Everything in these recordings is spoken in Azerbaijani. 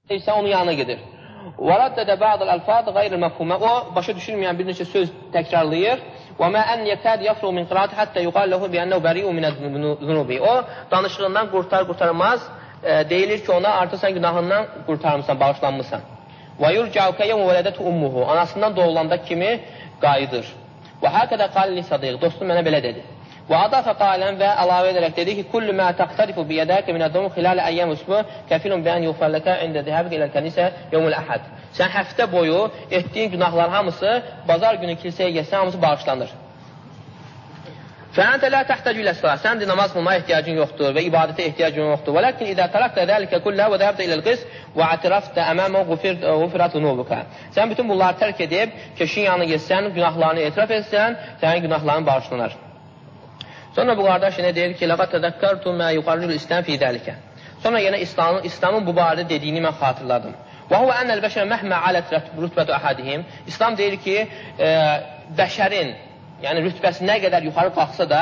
isə onun yanına gedir. وَرَدَّدَ بَعْضَ الْأَلْفَاظِ غَيْرِ الْمَفْهُمَ O, başa düşülməyən bir neçə söz təkrarlayır. وَمَا أَنْ يَكَادْ يَفْرُغُ مِنْ قِرَاتِ حَتَّى يُقَالَ لَهُ بِأَنَّهُ بَرِيءٌ مِنَ الذُّنُوبِ O, danışığından qurtarmaz, deyilir ki, ona artıq sən günahından qurtarmışsan, bağışlanmışsan. وَيُرْجَعُ كَيَوْمُ وَلَدَتْهُ أُمُّهُ Anasından doğulanda kimi qayıdır. وَهَكَذَا قَالَ لِي صَدِيقٌ Dostum mənə belə dedi. وَأَضَافَ قَالًا və əlavə edərək dedi ki, كُلُّ مَا تَقْتَرِفُ بِيَدَاكَ مِنَ الذُّنُوبِ خِلَالَ أَيَّامِ أُسْبُوعٍ كَفِيلٌ بِأَنْ يُغْفَرَ لَكَ عِنْدَ ذِهَابِكَ إِلَى الْكَنِيسَةِ يَوْمُ الْأَحَدِ Sən həftə boyu etdiyin günahlar hamısı, bazar günü kilsəyə gəlsən, hamısı bağışlanır. فَأَنْتَ لَا تَحْتَجُ إِلَى الصَّلَاةِ Sən də namaz qılmaya ehtiyacın yoxdur və ibadətə ehtiyacın yoxdur. وَلَكِنْ إِذَا تَرَكْتَ ذَلِكَ كُلَّهُ وَذَهَبْتَ إِلَى الْقِسْطِ وَاعْتَرَفْتَ أَمَامَهُ غُفِرَتْ ذُنُوبُكَ Sən bütün bunları tərk edib, keşin yanına getsən, günahlarını etiraf etsən, sənin günahların bağışlanır. Sonra bu qardaş yenə deyir ki, لَقَدْ تَذَكَّرْتُ مَا يُقَرِّرُ الْإِسْلَامِ فِي ذَلِكَ Sonra yenə İslamın bu barədə dediyini mən xatırladım. وَهُوَ أَنَّ الْبَشَرَ مَهْمَا عَلَتْ رُتْبَةُ أَحَدِهِمْ İslam deyir ki, bəşərin, yəni rütbəsi nə qədər yuxarı qalxsa da,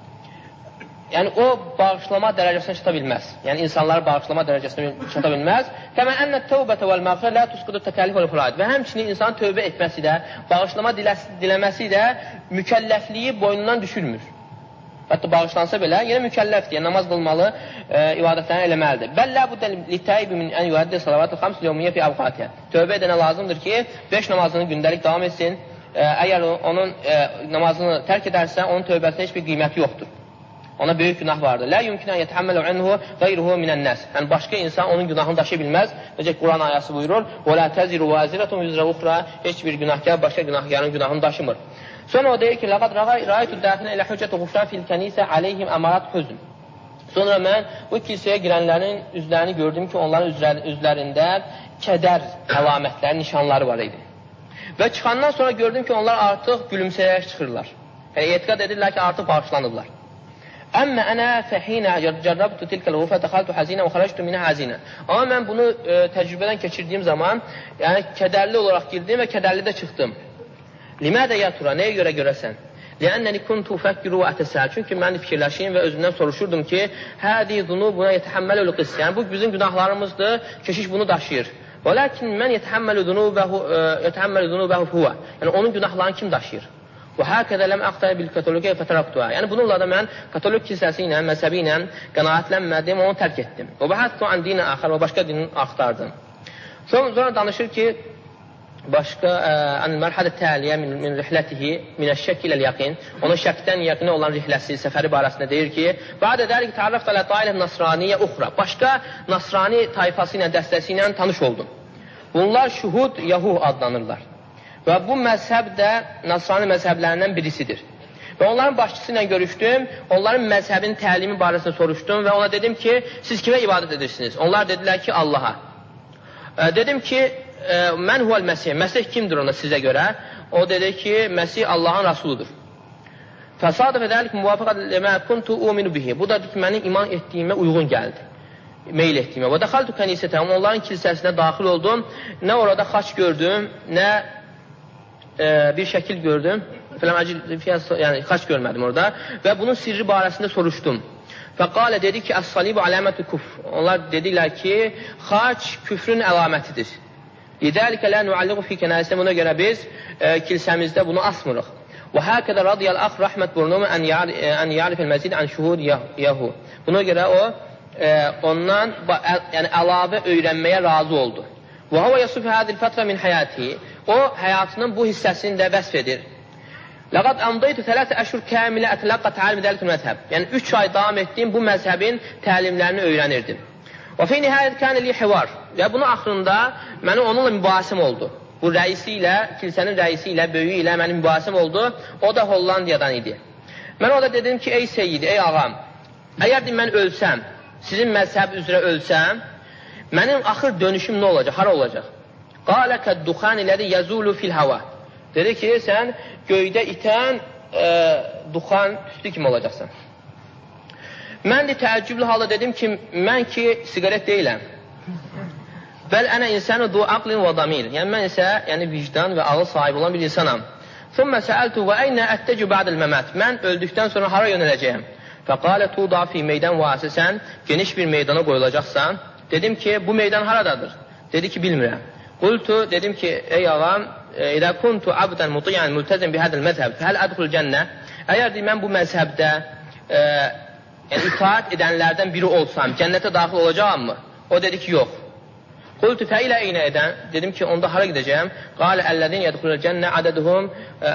yəni o bağışlama dərəcəsinə çata bilməz. Yəni insanları bağışlama dərəcəsinə çata bilməz. Kəmə ənnə təvbətə vəl-məğfirə lə tusqudu təkəlif vəl-furaid Və həmçinin insanın tövbə etməsi də, bağışlama diləməsi də mükəlləfliyi boynundan düşürmür. Hətta bağışlansa belə, yenə mükəlləfdir, yəni namaz qılmalı, ibadətlərini eləməlidir. Bəllə bu li-təibi min ən yuhəddi salavatı xams yevmiyyə fi avqatiyə Tövbə edənə lazımdır ki, 5 namazını gündəlik davam etsin. Əgər onun namazını tərk edərsə, onun tövbəsində heç bir qiyməti yoxdur. Ona böyük günah vardır. Lə yumkinə yətəhəmmələ ənhu qeyruhu minən-nəs Yəni, başqa insan onun günahını daşıya bilməz. Necə Quran ayəsi buyurur, وَلَا تَزِرُ وَازِرَةٌ وِزْرَ أُخْرَى Heç bir günahkar başqa günahkarın günahını daşımır. Sonra o deyir ki, لَقَدْ رَأَيْتُ الدَّاخِلَ إِلَى حُجَّةِ غُفْرَانِ فِي الْكَنِيسَةِ عَلَيْهِمْ أَمَارَاتُ حُزْنٍ Sonra mən bu kilsəyə girənlərin üzlərini gördüm ki, onların üzlərində kədər əlamətləri, nişanları var idi. Və çıxandan sonra gördüm ki, onlar artıq gülümsəyərək çıxırlar. Yəni, etiqad edirlər ki, artıq bağışlanırlar. Əmmə ənə fəhinə cərrabtu tilkəl ğufə dəxaltu həzinə və xərəctu minə həzinə Amma mən bunu təcrübədən keçirdiyim zaman, yəni kədərli olaraq girdim və kədərli də çıxdım. Limədə yatura, nəyə görə görəsən? Ləənnəni kuntu fəkkiru və ətəsəl Çünki mən fikirləşiyim və özümdən soruşurdum ki, hədi zunubuna yetəhəmməl qis Yəni, bu bizim günahlarımızdır, keşiş bunu daşıyır. Və ləkin mən yetəhəmməl zunubəhu huvə Yəni, onun günahlarını kim daşıyır? وَهَكَذَا لَمْ أَقْتَنِ بِالْكَتَلُكَ فَتَرَقْتُهَا Yəni, bununla da mən katolik kilsəsi ilə, məzhəbi ilə qənaətlənmədim, onu tərk etdim. وَبَحَثْتُ عَنْ دِينَ آخَرَ Və başqa dinin axtardım. Sonra danışır ki, başqa mərhələ təliyə min rihlətihi minəşşək ilə yəqin Onun şəkdən yəqinə olan rihləsi, səfəri barəsində deyir ki, bədə dəlik tərəfdə lə dairə nasraniyə uxra Başqa nasrani tayfası ilə, dəstəsi ilə tanış oldum. Bunlar şuhud yahuh adlanırlar. Və bu məzhəb də Nasrani məzhəblərindən birisidir. Və onların başçısı ilə görüşdüm, onların məzhəbin təlimi barəsində soruşdum və ona dedim ki, siz kimə ibadət edirsiniz? Onlar dedilər ki, Allaha. Dedim ki, mən huvəl Məsih, Məsih kimdir ona sizə görə? O dedi ki, Məsih Allahın Rasuludur. Fəsadif edəlik muvafəqət ləmə kuntu uminu bihi Bu da ki, mənim iman etdiyimə uyğun gəldi. Meyl etdiyimə. Və dəxaltu kənisətəm, onların kilsəsinə daxil oldum. Nə orada xaç gördüm, nə bir şəkil gördüm, yəni xaç görmədim orada və bunun sirri barəsində soruşdum. Fəqalə dedi ki, əs-salibu aləmətü küfr. Onlar dedilər ki, xaç küfrün əlamətidir. Lidəlikə lə nualliqu fi kənəlisə Buna görə biz kilsəmizdə bunu asmırıq. Və həkədə radiyəl ax rəhmət burnumu ən yarifəl məzid ən şuhud yahu. Buna görə o, ondan əlavə öyrənməyə razı oldu. Və hava yasuf hədil fətrə min həyəti O, həyatının bu hissəsini də vəsf edir. Ləqad əmdaytu 3 əşhur kəmilə ətləqqa təalim dəlikül məzhəb. Yəni, 3 ay davam etdiyim bu məzhəbin təlimlərini öyrənirdim. Və fi nihayət kənə li hivar. Və bunun axırında mənim onunla mübahisəm oldu. Bu rəisi ilə, kilsənin rəisi ilə, böyüyü ilə mənim mübahisəm oldu. O da Hollandiyadan idi. Mən o da dedim ki, ey seyyid, ey ağam, əgər mən ölsəm, sizin məzhəb üzrə ölsəm, mənim axır dönüşüm nə olacaq, hara olacaq? Qalə kəd-duxan ilədi yəzulu fil hava. Dedi ki, sən göydə itən duxan tüstü kimi olacaqsan. Mən də təəccüblü halda dedim ki, mən ki, siqaret deyiləm. Bəl ənə insanı du aqlin və damir. Yəni, mən isə vicdan və ağıl sahibi olan bir insanam. Thumma səəltu və əynə ətdəcü ba'dəl məmət. Mən öldükdən sonra hara yönələcəyəm? Fəqalə tuda fi meydan vəsisən, geniş bir meydana qoyulacaqsan. Dedim ki, bu meydan haradadır? Dedi ki, bilmirəm. Qultu, dedim ki, ey ağam, İdə kuntu abdən mutiyan mültəzim bihədəl məzhəb, fəhəl ədxul cənnə. Əgər mən bu məzhəbdə itaat edənlərdən biri olsam, cənnətə daxil olacaqmı? O dedi ki, yox. Qultu fəilə eynə edən, dedim ki, onda hara gedəcəyəm? Qalə əlləzin yədxulul cənnə ədəduhum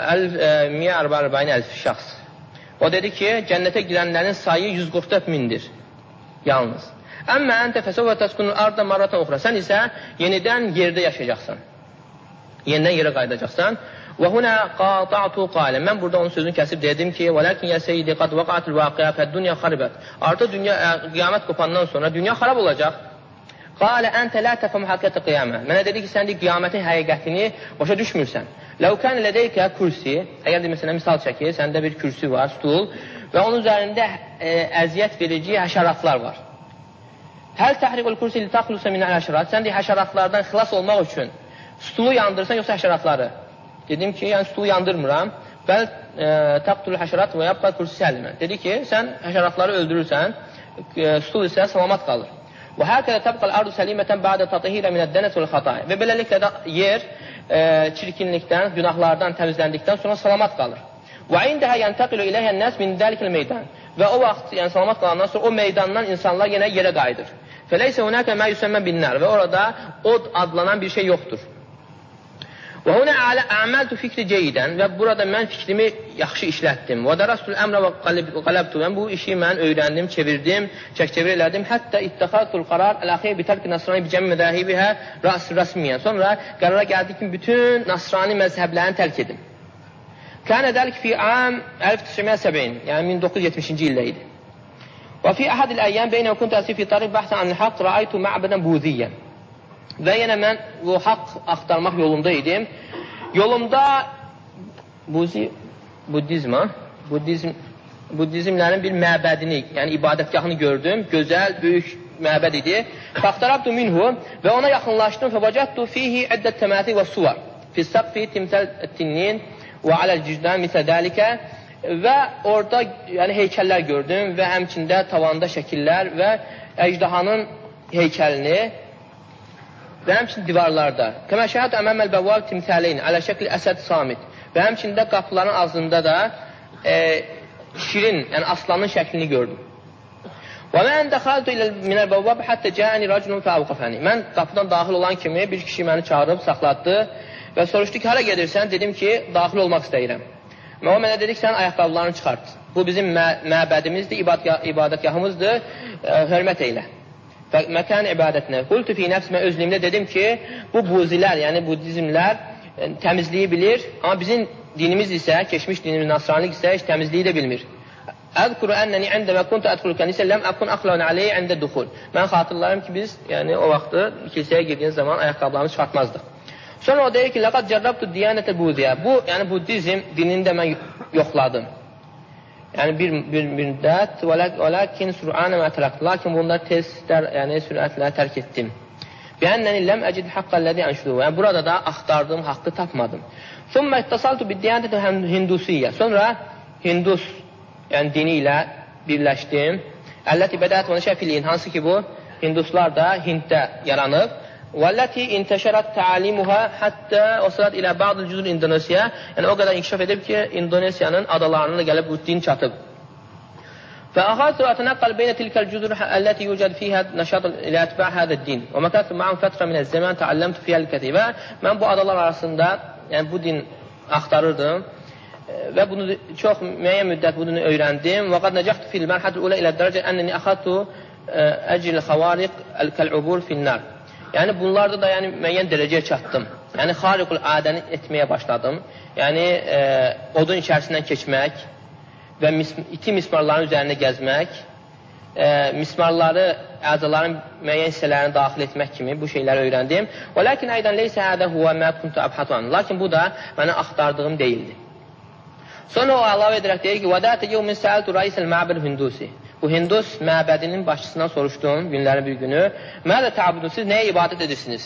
144.000 şəxs. O dedi ki, cənnətə girənlərin sayı 144 mindir. Yalnız. Əmmə əntə fəsəvvə təskunul arda marratan uxra. Sən isə yenidən yerdə yaşayacaqsan. Yenidən yerə qaydacaqsan. Və huna qata'tu qalə. Mən burada onun sözünü kəsib dedim ki, vələkin ya seyyidi qad vaqatul vaqi'a fəd-dunya xaribət. Artıq qiyamət qopandan sonra dünya xarab olacaq. Qalə əntə lə təfəm haqiqətə qiyamə. Mənə dedi ki, sən qiyamatin həqiqətini başa düşmürsən. Ləv kən lədeykə kürsi, əgər məsələn misal çəkir, səndə bir kürsi var, stul və onun üzərində əziyyət verici həşəratlar var. Həl təhriqul kürsi li təxlusə minə həşərat. Sən deyir, həşəratlardan xilas olmaq üçün stulu yandırsan, yoxsa həşəratları? Dedim ki, yəni stulu yandırmıram. Bəl təqtul həşərat və yabqa kürsi səlimə. Dedi ki, sən həşəratları öldürürsən, stul isə salamat qalır. Və həqiqətə təbqəl ardu səlimətən bədə tatihirə minəd dənəs və xatayı. Və beləliklə də yer çirkinlikdən, günahlardan təmizləndikdən sonra salamat qalır. Və indəhə yəntəqilu iləyhən nəs min dəlikil meydan. Və o vaxt, yəni salamat qalandan sonra o meydandan insanlar yenə yerə qayıdır. Fələysə hunəkə mə yüsəmmə binnər. Və orada od adlanan bir şey yoxdur. Və hunə əməltu fikri ceyidən. Və burada mən fikrimi yaxşı işlətdim. Və dərastul əmrə və qələbtu. Və bu işi mən öyrəndim, çevirdim, çək-çevir elədim. Həttə ittəxadtul qarar əl-əxiyyə bitərki nasrani bicəmi mədəhibihə rəsmiyyən. Sonra qərara gəldik ki, bütün nasrani məzhəblərini tərk edim. Kənə dəlik fi am 1970, yəni 1970-ci ildə idi. Və fi əhədil əyyəm beynə və kuntu əsif fi tarif bəhsən anil haqq rəaytu mə'bədən buziyyən. Və yenə mən bu haqq axtarmaq yolunda idim. Yolumda Budizmlərin bir məbədini, yəni ibadətgahını gördüm. Gözəl, böyük məbəd idi. Fəxtarabdu minhu və ona yaxınlaşdım. Fəvəcətdu fihi əddət təməti və suvar. Fissəqfi timsəl tinnin və aləl cicdən mislə dəlikə. Və orada yəni, heykəllər gördüm və həmçində tavanda şəkillər və əcdahanın heykəlini və həmçinin divarlarda. Kəmə şəhət əməməl bəvvab timsələyin alə şəkli əsəd samit. Və həmçində qapıların ağzında da şirin, yəni aslanın şəklini gördüm. Və mən dəxaltu ilə minəl bəvvab həttə cəəni racunun fəvqəfəni. Mən qapıdan daxil olan kimi bir kişi məni çağırıb, saxlatdı və soruşdu ki, hara gedirsən? Dedim ki, daxil olmaq istəyirəm. Və o mənə dedi ki, sən ayaqqabılarını çıxart. Bu bizim məbədimizdir, ibadətgahımızdır, hörmət eylə. Məkan ibadətinə. Qultu fi nəfsimə özlüyümdə dedim ki, bu buzilər, yəni budizmlər təmizliyi bilir, amma bizim dinimiz isə, keçmiş dinimiz nasranlıq isə heç təmizliyi də bilmir. Əzkuru ənəni əndəmə kuntu ədxulu kənisə ləm əkun axlaun aleyhi əndə duxul. Mən xatırlarım ki, biz yəni, o vaxtı kilsəyə girdiyin zaman ayaqqabılarımızı çıxartmazdıq. Sonra o deyir ki, ləqad cərrabtu diyanətə buziyə. Bu, yəni budizm dinini də mən yoxladım. Yəni bir müddət, lakin sür'anə mətələqdir. Lakin bunları tezlər, yəni sürətlə tərk etdim. Bəənnəni ləm əcid haqqəllədi ənşudu. Yəni burada da axtardığım haqqı tapmadım. Sümmə ittasaltu biddiyanətə hindusiyyə. Sonra Hindus, yəni dini ilə birləşdim. Əlləti bədət və şəfiliyin, hansı ki bu, Hinduslar da Hinddə yaranıb. وَالَّتِي اِنْتَشَرَتْ تَعَلِيمُهَا حَتَّى وَصَلَتْ إِلَى بَعْضِ الْجُزُرِ İndonesiya. Yəni o qədər inkişaf edib ki, İndonesiyanın adalarına da gəlib bu din çatıb. فَأَخَذْتُ أَتَنَقَّلْ بَيْنَ تِلْكَ الْجُزُرِ الَّتِي يُوجَدْ فِيهَا نَشَاطٌ إِلَى أَتْبَاعِ هَذَا الدِّينِ وَمَكَثْتُ مَعَهُمْ فَتْرَةً مِنَ الزَّمَانِ تَعَلَّمْتُ فِيهَا الْكَثِيرَ. Və mən bu adalar arasında yəni bu din axtarırdım və bunu çox müəyyən müddət bu dini öyrəndim. وَقَدْ نَجَحْتُ فِي الْمَرْحَةِ الْأُولَى إِلَى الدَّرَجَةِ أَنَّنِي أَخَذْتُ أَجْرَ الْخَوَارِقِ كَالْعُبُورِ فِي النَّارِ. Yəni bunlarda da yəni müəyyən dərəcəyə çatdım. Yəni xariqul adəni etməyə başladım. Yəni odun içərisindən keçmək və iti mismarların üzərində gəzmək, mismarları, əzaların müəyyən hissələrini daxil etmək kimi bu şeyləri öyrəndim. Və lakin aydan leysə hədə huvə mə kuntu əbhatan. Lakin bu da mənə axtardığım deyildi. Sonra o əlavə edərək deyir ki, vədətə yevmin səəltu rəisəl məbəl hindusi. Bu Hindus məbədinin başçısından soruşdum günlərin bir günü. Mədə təabudun, siz nəyə ibadət edirsiniz?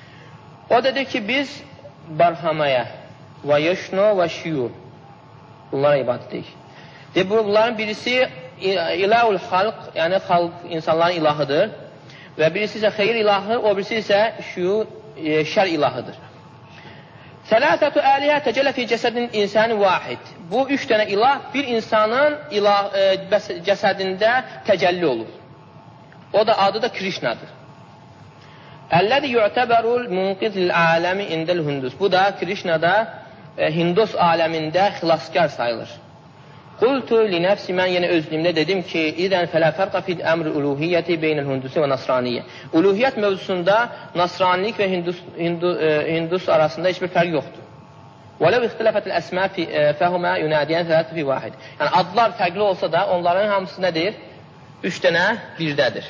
O dedi ki, biz Barhamaya və Yeshno və Shiyu bunlara ibadət edik. Bunların birisi ilahul xalq, yəni xalq insanların ilahıdır. və birisi isə xeyir ilahı, o birisi isə şər ilahıdır. Sələsətü əlihə təcələ fi cəsədin insani vahid. Bu 3 dənə ilah bir insanın cəsədində təcəlli olur. O da adı da Krişnadır. Əlləzi yu'təbərul munqidil aləmi indəl hindus. Bu da Krişnada Hindus aləmində xilaskar sayılır. Qultu li nəfsi, mən yenə özlüyümdə dedim ki, idən fələ fərqa fil əmri uluhiyyəti beynəl hundusi və nasraniyyə. Uluhiyyət mövzusunda nasranilik və hindus arasında heç bir fərq yoxdur. Və ləv ixtilafətil əsmə fəhumə yunədiyən thələtü fi vahid. Yəni adlar fərqli olsa da onların hamısı nədir? 3 dənə birdədir.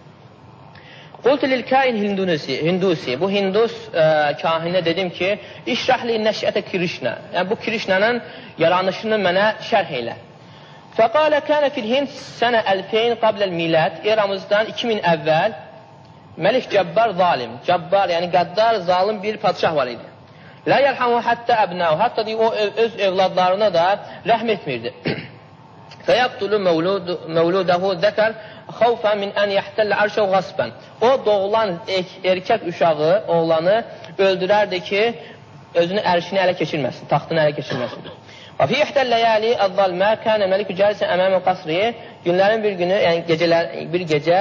Qultu lil kain hindusi. Bu hindus kahinə dedim ki, işrahli nəşətə Krişna. Yəni bu Krişnanın yaranışını mənə şərh elə. Fəqalə kənə fil Hind sənə 2000 qabləl milad. Eramızdan 2000 əvvəl Məlik Cəbbar zalim. Cəbbar, yəni qəddar, zalim bir padişah var idi. La yərhamu həttə əbnəhu. Hətta o öz evladlarına da rəhm etmirdi. Fəyəqtulu məvludahu zəkər xavfən min ən yəhtəllə ərşəv qasbən. O doğulan erkək uşağı, oğlanı öldürərdi ki, özünü ərşini ələ keçirməsin, taxtını ələ keçirməsin. Və fi yəhtəlləyəli əzzalmə kənə məlikü cəlisə əməmə qasriyə. Günlərin bir günü, yəni bir gecə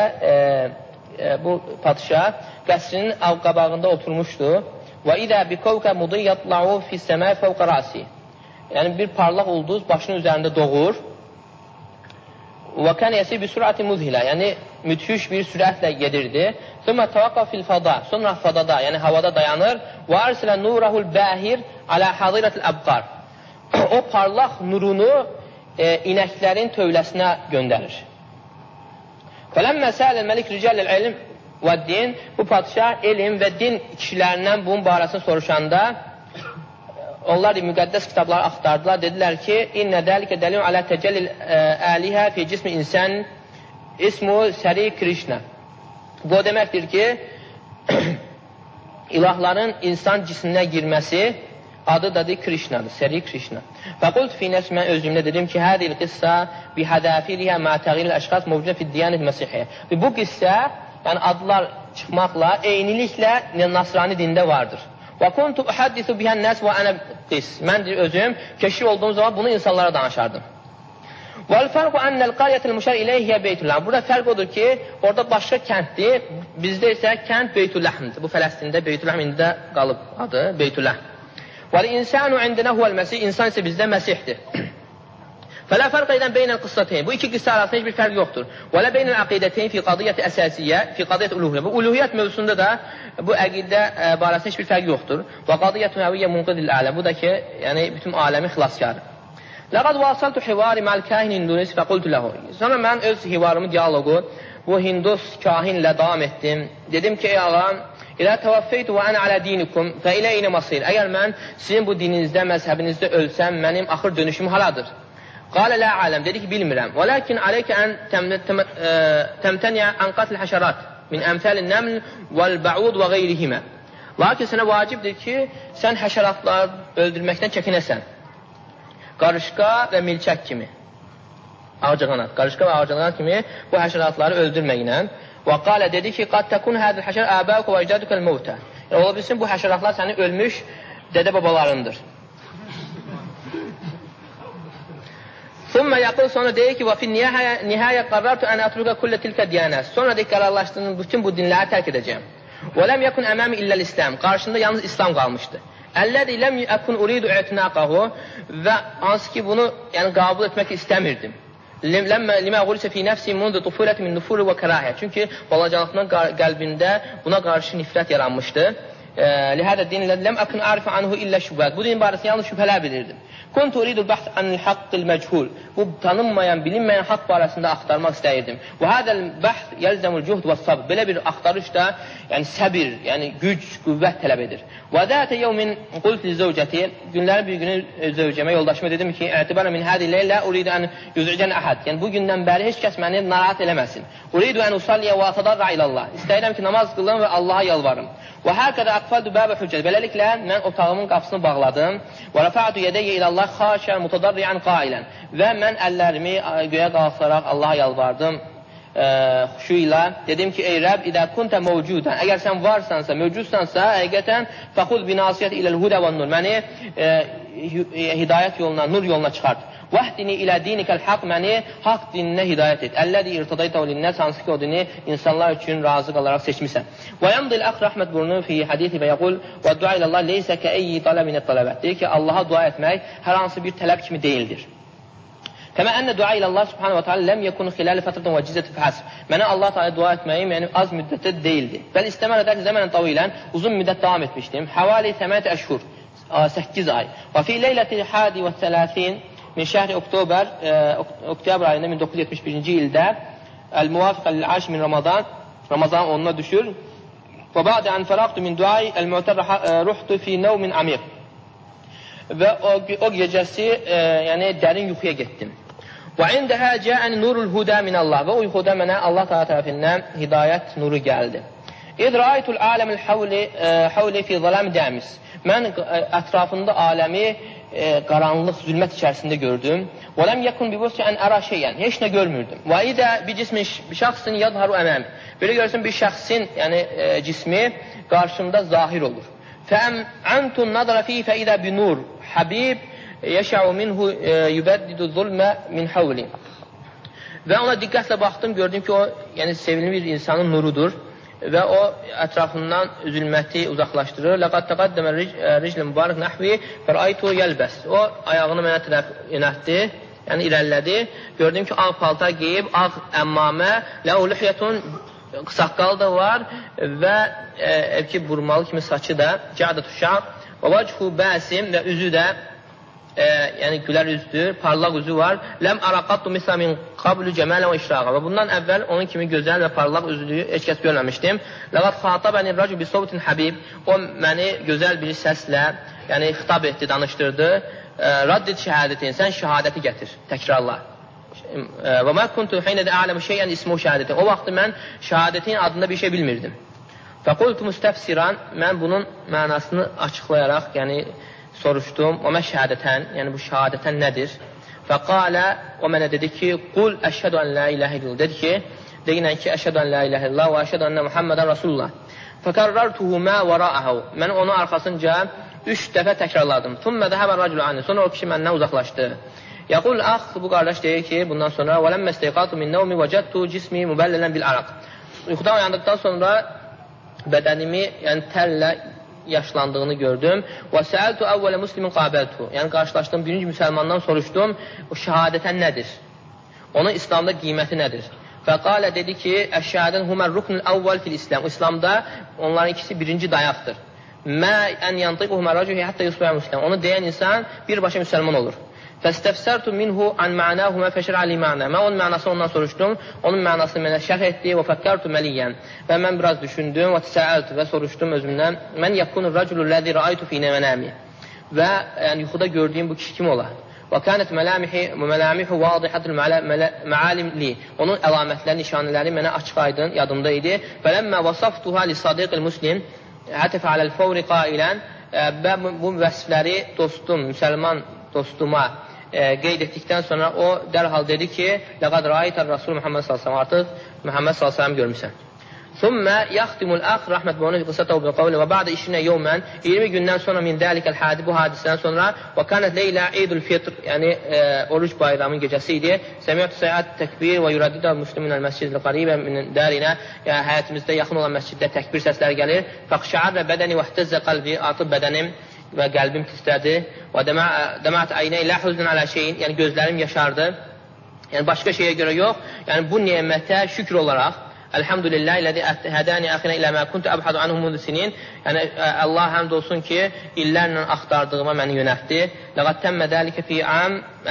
bu padişah qəsrinin qabağında oturmuşdu. Və idə bi kovkə mudiyyatlahu fissəmə fəvqə rasi. Yəni bir parlaq ulduz başının üzərində doğur. Və kən yəsir bir sürəti muzhilə, yəni müthiş bir sürətlə gedirdi. Sonra təvaqqaf fil fada, sonra fadada, yəni havada dayanır. Və arsilə nurahul bəhir alə hadirətil əbqar. O parlaq nurunu inəklərin tövləsinə göndərir. Fələmmə səələ məlik ricəl ilm və din, bu padişah elm və din kişilərindən bunun barəsini soruşanda onlar müqəddəs kitabları axtardılar, dedilər ki, İnnə dəlikə dəlil alə təcəllil əlihə fi cismi insan ismu səri Krişna. Bu deməkdir ki, ilahların insan cisminə girməsi adı da Krişnadır, səri Krişna. Fəqult fi nəfsi, mən özümdə dedim ki, hədil qissa bi hədəfiriyyə mətəğil əşqas mövcüdə fi diyanət məsihiyyə. Bu qissa, yəni adlar çıxmaqla, eyniliklə Nasrani dində vardır. Və kuntu uhaddisu bihən nəs və ənə qis. Mən özüm keşif olduğum zaman bunu insanlara danışardım. Vəl fərqu ənəl qaryətil müşər iləyhiyə Beytullah. Burada fərq odur ki, orada başqa kənddir, bizdə isə kənd Beytullahmdır. Bu Fələstində Beytullah indi qalıb adı Beytullah. Vəl insanu indinə huvəl məsih, insan isə bizdə məsihdir. Fələ fərq edən beynəl qıssateyn. Bu iki qıssa arasında heç bir fərq yoxdur. Və lə beynəl əqideteyn fi qadiyyəti əsasiyyə, fi qadiyyəti uluhiyyə. Bu uluhiyyət mövzusunda da bu əqidə barəsində heç bir fərq yoxdur. Və qadiyyətu həviyyə munqidil ələ. Bu da ki, yəni bütün aləmi xilaskarı. Ləqad vasaltu hivari məl kahin hindus və qultu ləhu. Sonra mən öz hivarımı, diyalogu bu hindus kahinlə davam etdim. Dedim ki, ey ağam, İlə təvaffeytu və ənə alə dinikum fə ilə eynə masir. Əgər mən sizin bu dininizdə, məzhəbinizdə ölsəm, mənim axır dönüşüm haladır. Qalə lə aləm, dedi ki, bilmirəm. Və ləkin aleykə ən təmtəniyə ən qatl həşərat min əmfəlin nəml vəl-bəud və qeyrihimə. Lakin sənə vacibdir ki, sən həşəratları öldürməkdən çəkinəsən. Qarışqa və milçək kimi. Ağcaqanat. Qarışqa və ağcaqanat kimi bu həşəratları öldürməklə. Və qalə dedi ki, qad təkun hədil həşər əbəq və əcdədükəl məvtə. Ola bilsin, bu həşəratlar səni ölmüş dədə babalarındır. Thumma yaqul, sonra deyir ki, və fi nihayyə qarrartu ən atruqa kullə tilkə diyanəs. Sonra deyir, qərarlaşdığını bütün bu dinləri tərk edəcəm. Və ləm yakun əməmi illəl-İslam. Qarşında yalnız İslam qalmışdı. Əlləzi ləm yakun uridu i'tinaqahu, və hansı ki bunu yəni qəbul etmək istəmirdim. Limə qulisə fi nəfsi mundu tufuləti min nufuru və kərahiyyə. Çünki balacalığının qəlbində buna qarşı nifrət yaranmışdı. Lihədə din ləm akun arifə anhu illə şübhət. Bu din barəsində yalnız şübhələr bilirdim. Kuntu uridul bəhs anil haqqil məchul. Bu tanınmayan, bilinməyən haqq barəsində axtarmaq istəyirdim. Və hədəl bəhs yəlzəmul cuhd və sabr. Belə bir axtarış da yəni səbir, yəni güc, qüvvət tələb edir. Və dətə yevmin qult li zəvcəti. Günlərin bir günü zövcəmə, yoldaşıma dedim ki, "Ətibara min hadi leylə uridu an yuz'icən əhad." Yəni bu gündən bəri heç kəs məni narahat eləməsin. Uridu an usalliya və atadarra ilallah. İstəyirəm ki, namaz qılım və Allaha yalvarım. Və həkədə aqfaldu bəbə hüccət. Beləliklə mən otağımın qapısını bağladım. Və rafa'tu yədəyyə ilallah xaşən mutadarriyan qailən. Və mən əllərimi göyə qalxaraq Allaha yalvardım. xuşu ilə dedim ki, ey Rəbb, idə kuntə mövcudən, əgər sən varsansa, mövcudsansa, həqiqətən fəxud binasiyyət iləl hudə və nur, məni hidayət yoluna, nur yoluna çıxart. Vəhdini ilə dinikəl haqq, məni haqq dininə hidayət et. Əllədi irtadaytəv linnəs, hansı ki o dini insanlar üçün razı qalaraq seçmisən. Və yamdil əx rəhmət burnu fi hadithi və yəqul və dua ilallah leysə kə eyyi tələminət tələbət. Deyir ki, Allaha dua etmək hər hansı bir tələb kimi deyildir. Kəmə ənə dua ilallah subhanahu wa ta'ala ləm yəkunu xiləli fətrətən və cizəti fəhəs. Mənə Allah Teala dua etməyim, yəni az müddətdə deyildi. Bəl istəmər edək zəmənən tavilən uzun müddət davam etmişdim. Həvali 8 əşhur, 8 ay. Və fi leyləti hadi və 30 min şəhri oktyabr ayında 1971-ci ildə əl-muvafiqə lil-aş min Ramazan 10-una düşür. Və bə'də ən fəraqtu min duai əl-mu'tər ruhtu fi nevmin amir. Və o gecəsi yəni dərin yuxuya getdim. Və indəhə cəəni nurul hudə minəllah. Və o yuxuda mənə Allah Teala tərəfindən hidayət nuru gəldi. İd rəaytul aləmil havli fi zəlam dəmis. Mən ətrafında aləmi qaranlıq, zülmət içərisində gördüm. Və ləm yəkun bibussi ən ərə şeyən. Heç nə görmürdüm. Və idə bir cismin şəxsin yadharu əməmi. Belə görürsən, bir şəxsin yəni, cismi qarşımda zahir olur. Fəəm'antun nadara fi fəidə bi nur. Habib yəşəu minhu yübəddidu zulmə min havli. Və ona diqqətlə baxdım, gördüm ki, o yəni, sevimli bir insanın nurudur. Və o ətrafından zülməti uzaqlaşdırır. Ləqad təqaddəmə ricl mübarək nəhvi fəraytu yəlbəs. O ayağını mənə tərəf yönətdi, yəni irəlilədi. Gördüm ki, ağ paltar geyib, ağ əmmamə, ləulihiyyətun saqqal da var və ki, burmalı kimi saçı da, cədət uşaq və vəchu bəsim və üzü də yəni gülər üzdür, parlaq üzü var. Ləm araqattu misla min qablu cəmələ və işraqa. Və bundan əvvəl onun kimi gözəl və parlaq üzlüyü heç kəs görməmişdim. Ləqad xatabəni rəcu bi sobutin habib. O məni gözəl bir səslə, yəni xitab etdi, danışdırdı. Raddid şəhadətin, sən şəhadəti gətir, təkrarla. Və mə kuntu heynədə ələmü şeyən ismu şəhadətin. O vaxtı mən şəhadətin adında bir şey bilmirdim. Fəqultu müstəfsiran, mən bunun mənasını açıqlayaraq, yəni soruşdum, o mən şəhadətən, yəni bu şəhadətən nədir? Fəqalə, o mənə dedi ki, qul əşhədu ən la iləhə illallah. Dedi ki, deyinən ki, əşhədu ən la iləhə illallah və əşhədu ənə Muhammedən Rasulullah. Fəkərrartuhu mə vəraəhəu. Mən onu arxasınca 3 dəfə təkrarladım. Thumma zəhəbə raculu anni. Sonra o kişi məndən uzaqlaşdı. Yaqul ax, bu qardaş deyir ki, bundan sonra vələmmə isteyqatu min nəvmi vəcədtu cismi mübəllələn bil araq. Yuxudan uyandıqdan sonra bədənimi, yəni tərlə yaşlandığını gördüm. Və səəltu əvvələ muslimin qabəltu. Yəni qarşılaşdığım birinci müsəlmandan soruşdum, o şəhadətən nədir? Onun İslamda qiyməti nədir? Və qalə dedi ki, əşşəhədən humər ruknul əvvəl fil İslam. İslamda onların ikisi birinci dayaqdır. Mə ən yantıqı humər rəcuhi hətta yusbəyə müsəlman. Onu deyən insan birbaşa müsəlman olur. Fəstəfsərtu minhu an mənəhumə fəşirəli mənə. Mən onun mənasını ondan soruşdum. Onun mənasını mənə şərh etdi və fəkkərtu məliyyən. Və mən biraz düşündüm və təsəəltü və soruşdum özümdən. Mən yakunu rəculü ləzi rəaytu fi nəmənəmi. Və yəni, yuxuda gördüyüm bu kişi kim olar? Və kənət mələmihu vadihatul məalimli. Onun əlamətləri, nişanələri mənə açıq aydın yadımda idi. Fələmmə vasaftuha li sadiqil muslim hətəfə aləl fəvri qailən. Və bu vəsfləri dostum, müsəlman dostuma qeyd etdikdən sonra o dərhal dedi ki, ləqad rəaytər Rasul Muhammed s.ə.v. Artıq Muhammed s.ə.v. görmüsən. Thumma yaxtimul ax rəhmət bəunu fi qıssətəhu bi qavli və ba'də işinə yevmən 20 gündən sonra min dəlikəl hadi bu hadisədən sonra və kanət leylə eydül fitr yəni oruç bayramın gecəsi idi. Səmiyyətü səyət təkbir və yuradidə müslüminəl məscidlə qaribə min dərinə yəni həyətimizdə yaxın olan məsciddə təkbir səsləri gəlir. Fəqşəarrə bədəni və htəzzə qalbi artıq bədənim və qəlbim titrədi və dəmət əynə ilə hüznən alə şeyin yəni gözlərim yaşardı. Yəni başqa şeyə görə yox, yəni bu nemətə şükür olaraq Elhamdülillah illəzi hədəni əxinə ilə mə kuntu əbhadu anhu mundu sinin. Yəni Allah həmd olsun ki, illərlə axtardığıma məni yönəltdi. Ləqad təmmə dəlikə fi am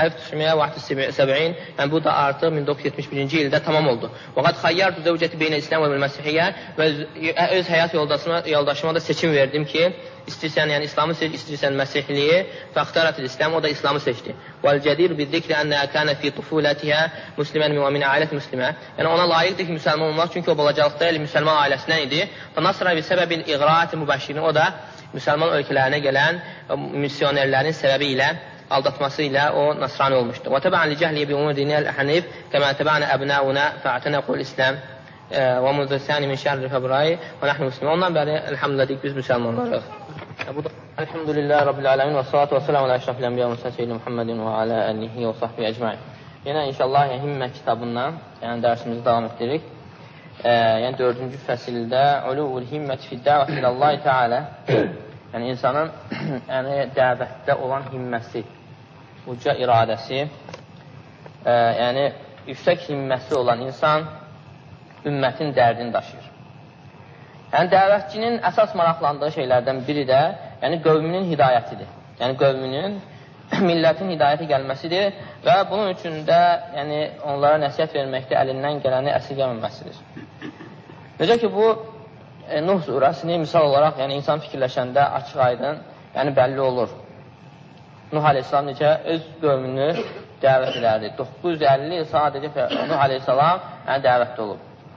1971. Yəni bu da artıq 1971-ci ildə tamam oldu. Və qad xayyartu zəvcəti beynə İslam və məsihiyyə və öz həyat yoldaşıma da seçim verdim ki, İstəyirsən, yəni İslamı seç, istəyirsən Məsihliyi, fəxtaratil İslam, o da İslamı seçdi. Vəl-cədir bi-zikri ənə kənə fi tufulətihə muslimən və min ailəti muslimə. Yəni ona layiqdir ki, müsəlman olmaq, çünki o balacaqlıqda müsəlman ailəsindən idi. Və nasra bi səbəbil iqraati mübəşşirin, o da müsəlman ölkələrinə gələn misionerlərin səbəbi ilə aldatması ilə o nasrani olmuşdur. Və təbəən li cəhliyə bi umur diniyəl hənif kəmə təbəənə əbnəuna fəətənəqul İsləm və müzəssəni min şəhri fəbrayı və nəhnu müslimə. Ondan bəri, əlhamdülədik, biz müsəlmanlarıq. Elhamdülillah, Rabbil aləmin və salatu və selamu alə əşrafil ənbiya və səyyidi Muhammedin və alə əlihi və sahbihi əcmain. Yenə inşallah Himmə kitabından dərsimizi davam etdirik. Yəni 4-cü fəsildə Uluvul himməti fiddəvət iləllahi Teala, yəni insanın dəvətdə olan himməsi, uca iradəsi, yəni yüksək himməsi olan insan ümmətin dərdini daşıyır. Yəni dəvətçinin əsas maraqlandığı şeylərdən biri də yəni qövmünün hidayətidir. Yəni qövmünün, millətin hidayəti gəlməsidir və bunun üçün də yəni onlara nəsihət verməkdə əlindən gələni əsirgəməməsidir. Necə ki, bu Nuh surəsini misal olaraq yəni insan fikirləşəndə açıq-aydın yəni bəlli olur. Nuh aleyhissalam necə öz qövmünü dəvət edərdi. 950 il sadəcə Nuh aleyhissalam yəni dəvətdə olub.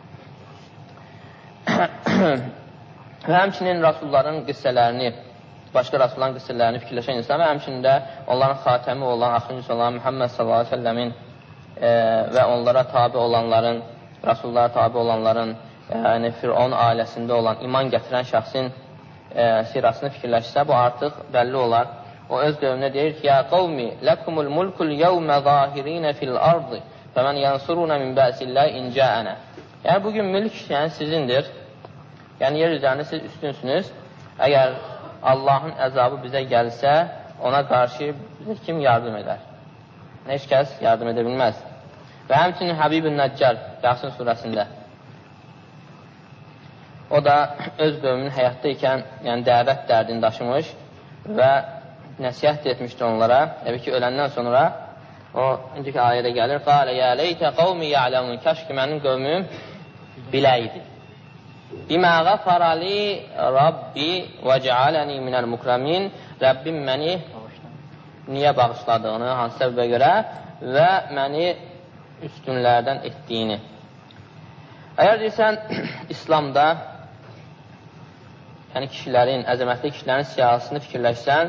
Və həmçinin rasulların qissələrini, başqa rasulların qissələrini fikirləşən insan və həmçinin də onların xatəmi olan, axıncısı olan Muhammed sallallahu aleyhi ve selləmin və onlara tabi olanların, rasullara tabi olanların, yəni Firon ailəsində olan iman gətirən şəxsin sirasını fikirləşsə, bu artıq bəlli olar. O öz qövmünə deyir ki, ya qavmi, ləkumul mulkul yevmə zahirinə fil ardı və mən yansuruna min bəsilləh incəənə. Yəni, bugün mülk yəni sizindir. Yəni, yer üzərində siz üstünsünüz. Əgər Allahın əzabı bizə gəlsə, ona qarşı bizə kim yardım edər? Heç kəs yardım edə bilməz. Və həmçinin Habib-ün Nəccar, Yasin surəsində. O da öz qövmünün həyatda ikən yəni dəvət dərdini daşımış və nəsihət etmişdi onlara. Təbii ki, öləndən sonra o öncəki ayədə gəlir. Qalə yə leytə qavmi ya'ləmun, kaş ki, mənim qövmüm biləydi. Bimə qəfərəli Rabbi və cəaləni minəl mukræmin, Rəbbim məni niyə bağışladığını, hansı səbəbə görə və məni üstünlərdən etdiyini. Əgər deyirsən, İslamda yəni kişilərin, əzəmətli kişilərin siyasını fikirləşsən,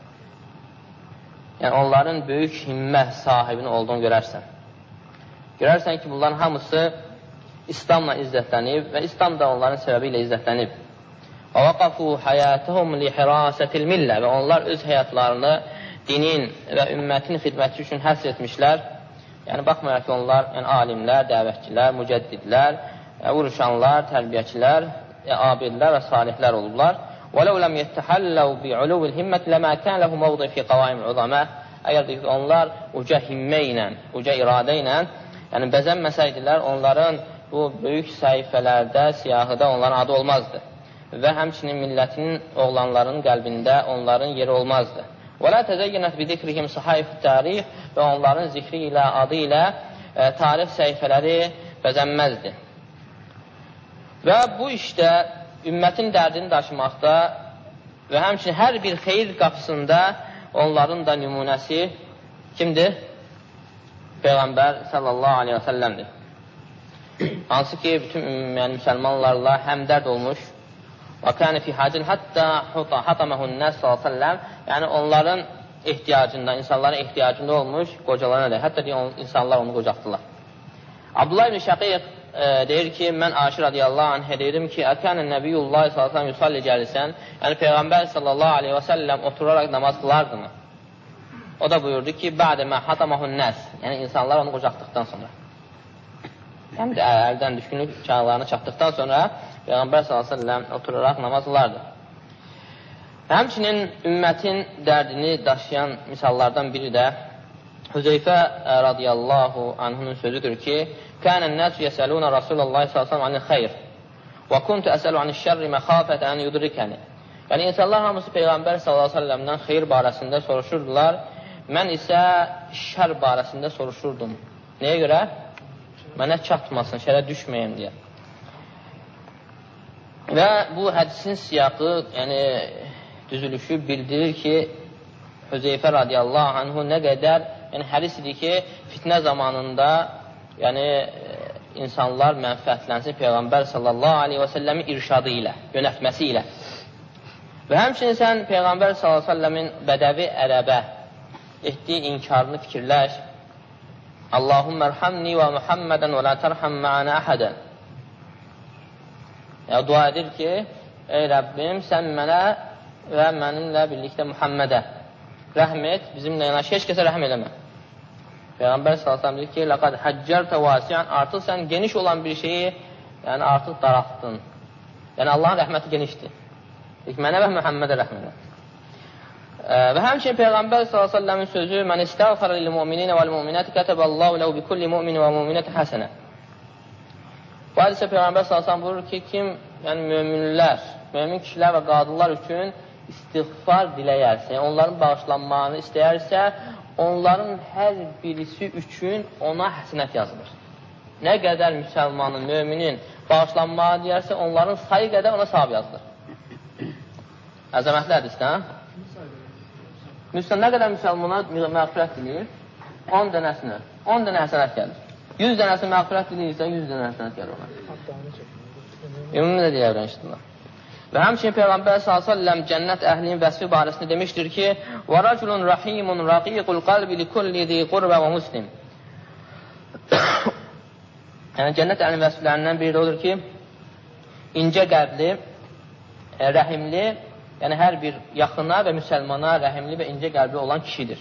yəni onların böyük himmə sahibini olduğunu görərsən. Görərsən ki, bunların hamısı İslamla izzətlənib və İslam da onların səbəbi ilə izzətlənib. Və vaqafu həyatəhum li hirasətil millə, və onlar öz həyatlarını dinin və ümmətin xidməti üçün həsr etmişlər. Yəni, baxmayaraq ki, onlar yəni, alimlər, dəvətçilər, mücəddidlər, vuruşanlar, tərbiyəçilər, abidlər və salihlər olublar. وَلَوْ لَمْ يَتَّحَلَّوْ بِعُلُوِ الْهِمَّةِ لَمَا كَانَ لَهُ مَوْضِعٌ فِي قَوَائِمِ الْعُظَمَاءِ. Əgər deyək, onlar uca himmə ilə, uca iradə ilə yəni bəzənməsəydilər, onların bu böyük səhifələrdə, siyahıda onların adı olmazdı. Və həmçinin millətin, oğlanların qəlbində onların yeri olmazdı. وَلَا تَزَيَّنَتْ بِذِكْرِهِمْ صَحَيْفُ التَّارِخِ, və onların zikri ilə, adı ilə tarix səhifələri bəzənməzdi. Və bu işdə ümmətin dərdini daşımaqda və həmçinin hər bir xeyir qapısında onların da nümunəsi kimdir? Peyğəmbər sallallahu aleyhi və səlləmdir. Hansı ki, bütün yəni, müsəlmanlarla həmdərd olmuş. Və kəni fi hacin hətta hataməhun nəs sallallahu aleyhi və səlləm, yəni onların ehtiyacında, insanların ehtiyacında olmuş qocalarına da, hətta insanlar onu qocaqdılar. Abdullah ibn Şəqiq deyir ki, mən Aşir radiyallahu anh deyirdim ki, əkənən Nəbiyyullah sallallahu aleyhi və səlləm yusalli gəlisən, yəni Peyğəmbər sallallahu aleyhi və səlləm oturaraq namaz qılardı mı? O da buyurdu ki, bə'dəmə hataməhun nəs, yəni insanlar onu qocaqdıqdan sonra. Yəni əldən düşkünlük çağlarına çatdıqdan sonra Peyğəmbər sallallahu aleyhi və səlləm oturaraq namaz qılardı. Həmçinin ümmətin dərdini daşıyan misallardan biri də Hüzeyfə radiyallahu anhunun sözüdür ki, kənən nəsü yəsəlunə Rasulullah sallallahu aleyhi və xeyr və kuntu əsəlu anişşərri məxafət ən yudrikəni. Yəni, insanlar hamısı Peyğəmbər sallallahu aleyhi və səlləmdən xeyr barəsində soruşurdular, mən isə şər barəsində soruşurdum. Nəyə görə? Mənə çatmasın, şərə düşməyəm deyə. Və bu hədisin siyaqı, yəni düzülüşü bildirir ki, Hüzeyfə radiyallahu anhu nə qədər yəni həris idi ki, fitnə zamanında yəni insanlar mənfəətlənsin Peyğəmbər sallallahu aleyhi və səlləmin irşadı ilə, yönətməsi ilə. Və həmçinin sən Peyğəmbər sallallahu aleyhi və səlləmin bədəvi ərəbə, etdiyi inkarını fikirləş. Allahümmə rhamni və Muhammədən və la tərham ma'ana əhədən. Dua edir ki, ey Rəbbim, sən mənə və mənimlə birlikdə Muhammədə rəhm et, bizimlə yanaşı, heç kəsə rəhm eləmə. Peyğəmbər s.ə.v deyir ki, لَقَدْ حَجَّرْتَ وَاسِعًا artıq sən geniş olan bir şeyi, yəni artıq daraltdın. Yəni Allahın rəhməti genişdir. Mənə və Muhammədə rəhm elə. Və həmçinin Peyğəmbər s.ə.v-in sözü Mən istəğfərə lil-mu'mininə vəl-mu'minəti kətəbəllahu ləhu bi kulli mu'mini və mu'minəti həsənə. Bu hadisə Peyğəmbər s.ə.v buyurur ki, kim, yəni mömin kişilər və qadınlar üçün istiğfar diləyərsə, onların bağışlanmağını istəyərsə, onların hər birisi üçün ona həsənət yazılır. Nə qədər müsəlmanın, möminin bağışlanmağı deyərsə, onların sayı qədər ona savab yazılır. Əzəmətli hədisdə, nə qədər müsəlmana məğfirət diləyir? 10 dənəsinə. 10 dənə həsənət gəlir. 100 dənəsi məğfirət diləyirsə, 100 dənə həsənət gəlir ona. Ümumi də deyə öyrənişdirlər. Və həmçinin Peyğəmbər s.ə.v cənnət əhlinin vəsfi barəsində demişdir ki, وَرَجُلٌ رَحِيمٌ رَقِيقُ الْقَلْبِ لِكُلِّ ذِي قُرْبَ وَمُسْلِمٍ. Yəni, cənnət əhlinin vəsflərindən biri də odur ki, incə qəlbli, rəhimli, yəni hər bir yaxına və müsəlmana rəhimli və incə qəlbli olan kişidir.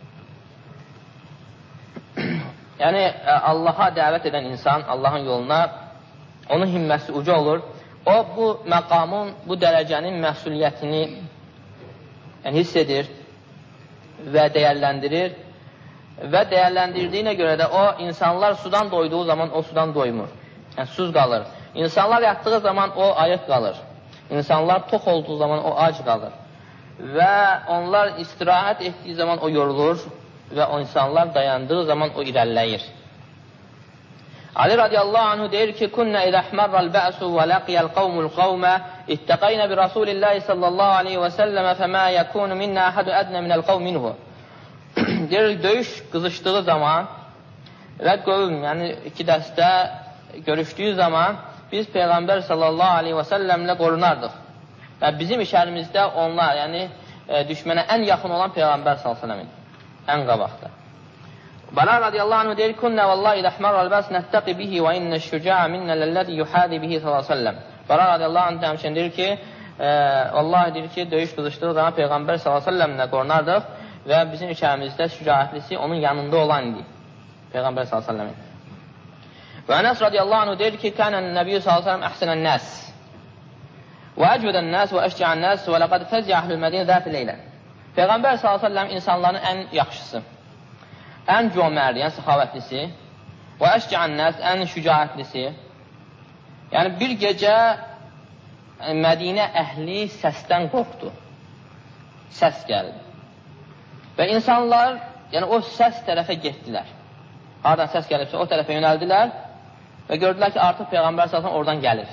Yəni, Allaha dəvət edən insan, Allahın yoluna, onun himməsi uca olur. O, bu məqamın, bu dərəcənin məsuliyyətini hiss edir və dəyərləndirir və dəyərləndirdiyinə görə də o, insanlar sudan doyduğu zaman o sudan doymur. Yəni, susuz qalır. İnsanlar yatdığı zaman o ayıq qalır. İnsanlar tox olduğu zaman o ac qalır. Və onlar istirahət etdiyi zaman o yorulur və o insanlar dayandığı zaman o irəliləyir. Ali radiyallahu anhu deyir ki, Kunnə idə əhmərrəl bə'su və ləqiyəl qavmul qavmə ittəqaynə bi Rasulillahi sallallahu aleyhi və səlləmə fəmə yəkunu minnə əhədu ədnə minəl qavm minhu. Deyir, döyüş qızışdığı zaman və qövm, yəni iki dəstə görüşdüyü zaman biz Peyğəmbər sallallahu aleyhi və səlləmlə qorunardıq. Və bizim işərimizdə onlar, yəni düşmənə ən yaxın olan Peyğəmbər sallallahu aleyhi və səlləmin ən qabaqda. Bara radiyallahu anhu deyir, Kunnə vallahi ləxmərrəl bəs nəttəqi bihi və innə şüca'a minnə ləlləzi yuhədi bihi sallallahu aleyhi və səlləm. Bara radiyallahu anhu həmçin deyir ki, vallahi deyir ki, döyüş qızışdığı zaman Peyğəmbər sallallahu aleyhi və səlləmlə qorunardıq və bizim işərimizdə şücaətlisi onun yanında olan idi. Peyğəmbər sallallahu aleyhi və səlləmin. Və Ənəs radiyallahu anhu deyir ki, Kənən nəbiyyü sallallahu aleyhi və səlləm əhsənən nəs və əcvədən nəs və əşcəən nəs və ləqəd fəziyyə əhlül mədinə zəti leylə. Peyğəmbər sallallahu aleyhi və səlləm insanların ən yaxşısı, ən cömərli, yəni səxavətlisi və əşcəən nəs, ən şücaətlisi. Yəni bir gecə Mədinə əhli səsdən qorxdu. Səs gəldi. Və insanlar, yəni o səs tərəfə getdilər. Haradan səs gəlibsə o tərəfə yönəldilər və gördülər ki, artıq Peyğəmbər sallallahu oradan gəlir.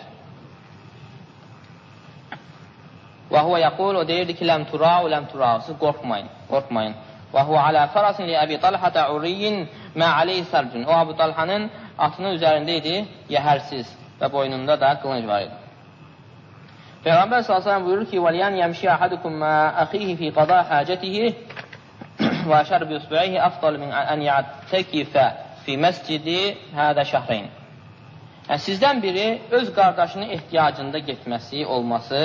Və huvə yəqul, o deyirdi ki, ləm tura'u, siz qorxmayın, qorxmayın. Və huvə alə fərasin li Əbi Talhətə uriyyin mə aleyhi sərcün. O, Əbu Talhanın atının üzərində idi, yəhərsiz və boynunda da qılınc var idi. Peyğəmbər sallallahu buyurur ki, وَلْيَنْ يَمْشِيَ أَحَدُكُمْ مَا أَخِيهِ فِي قَضَى حَاجَتِهِ وَأَشَرْ بِيُصْبِعِهِ أَفْضَلُ مِنْ أَنْ يَعْتَكِفَ فِي مَسْجِدِ هَذَا شَهْرَيْنِ. Yəni, sizdən biri öz qardaşının ehtiyacında getməsi, olması,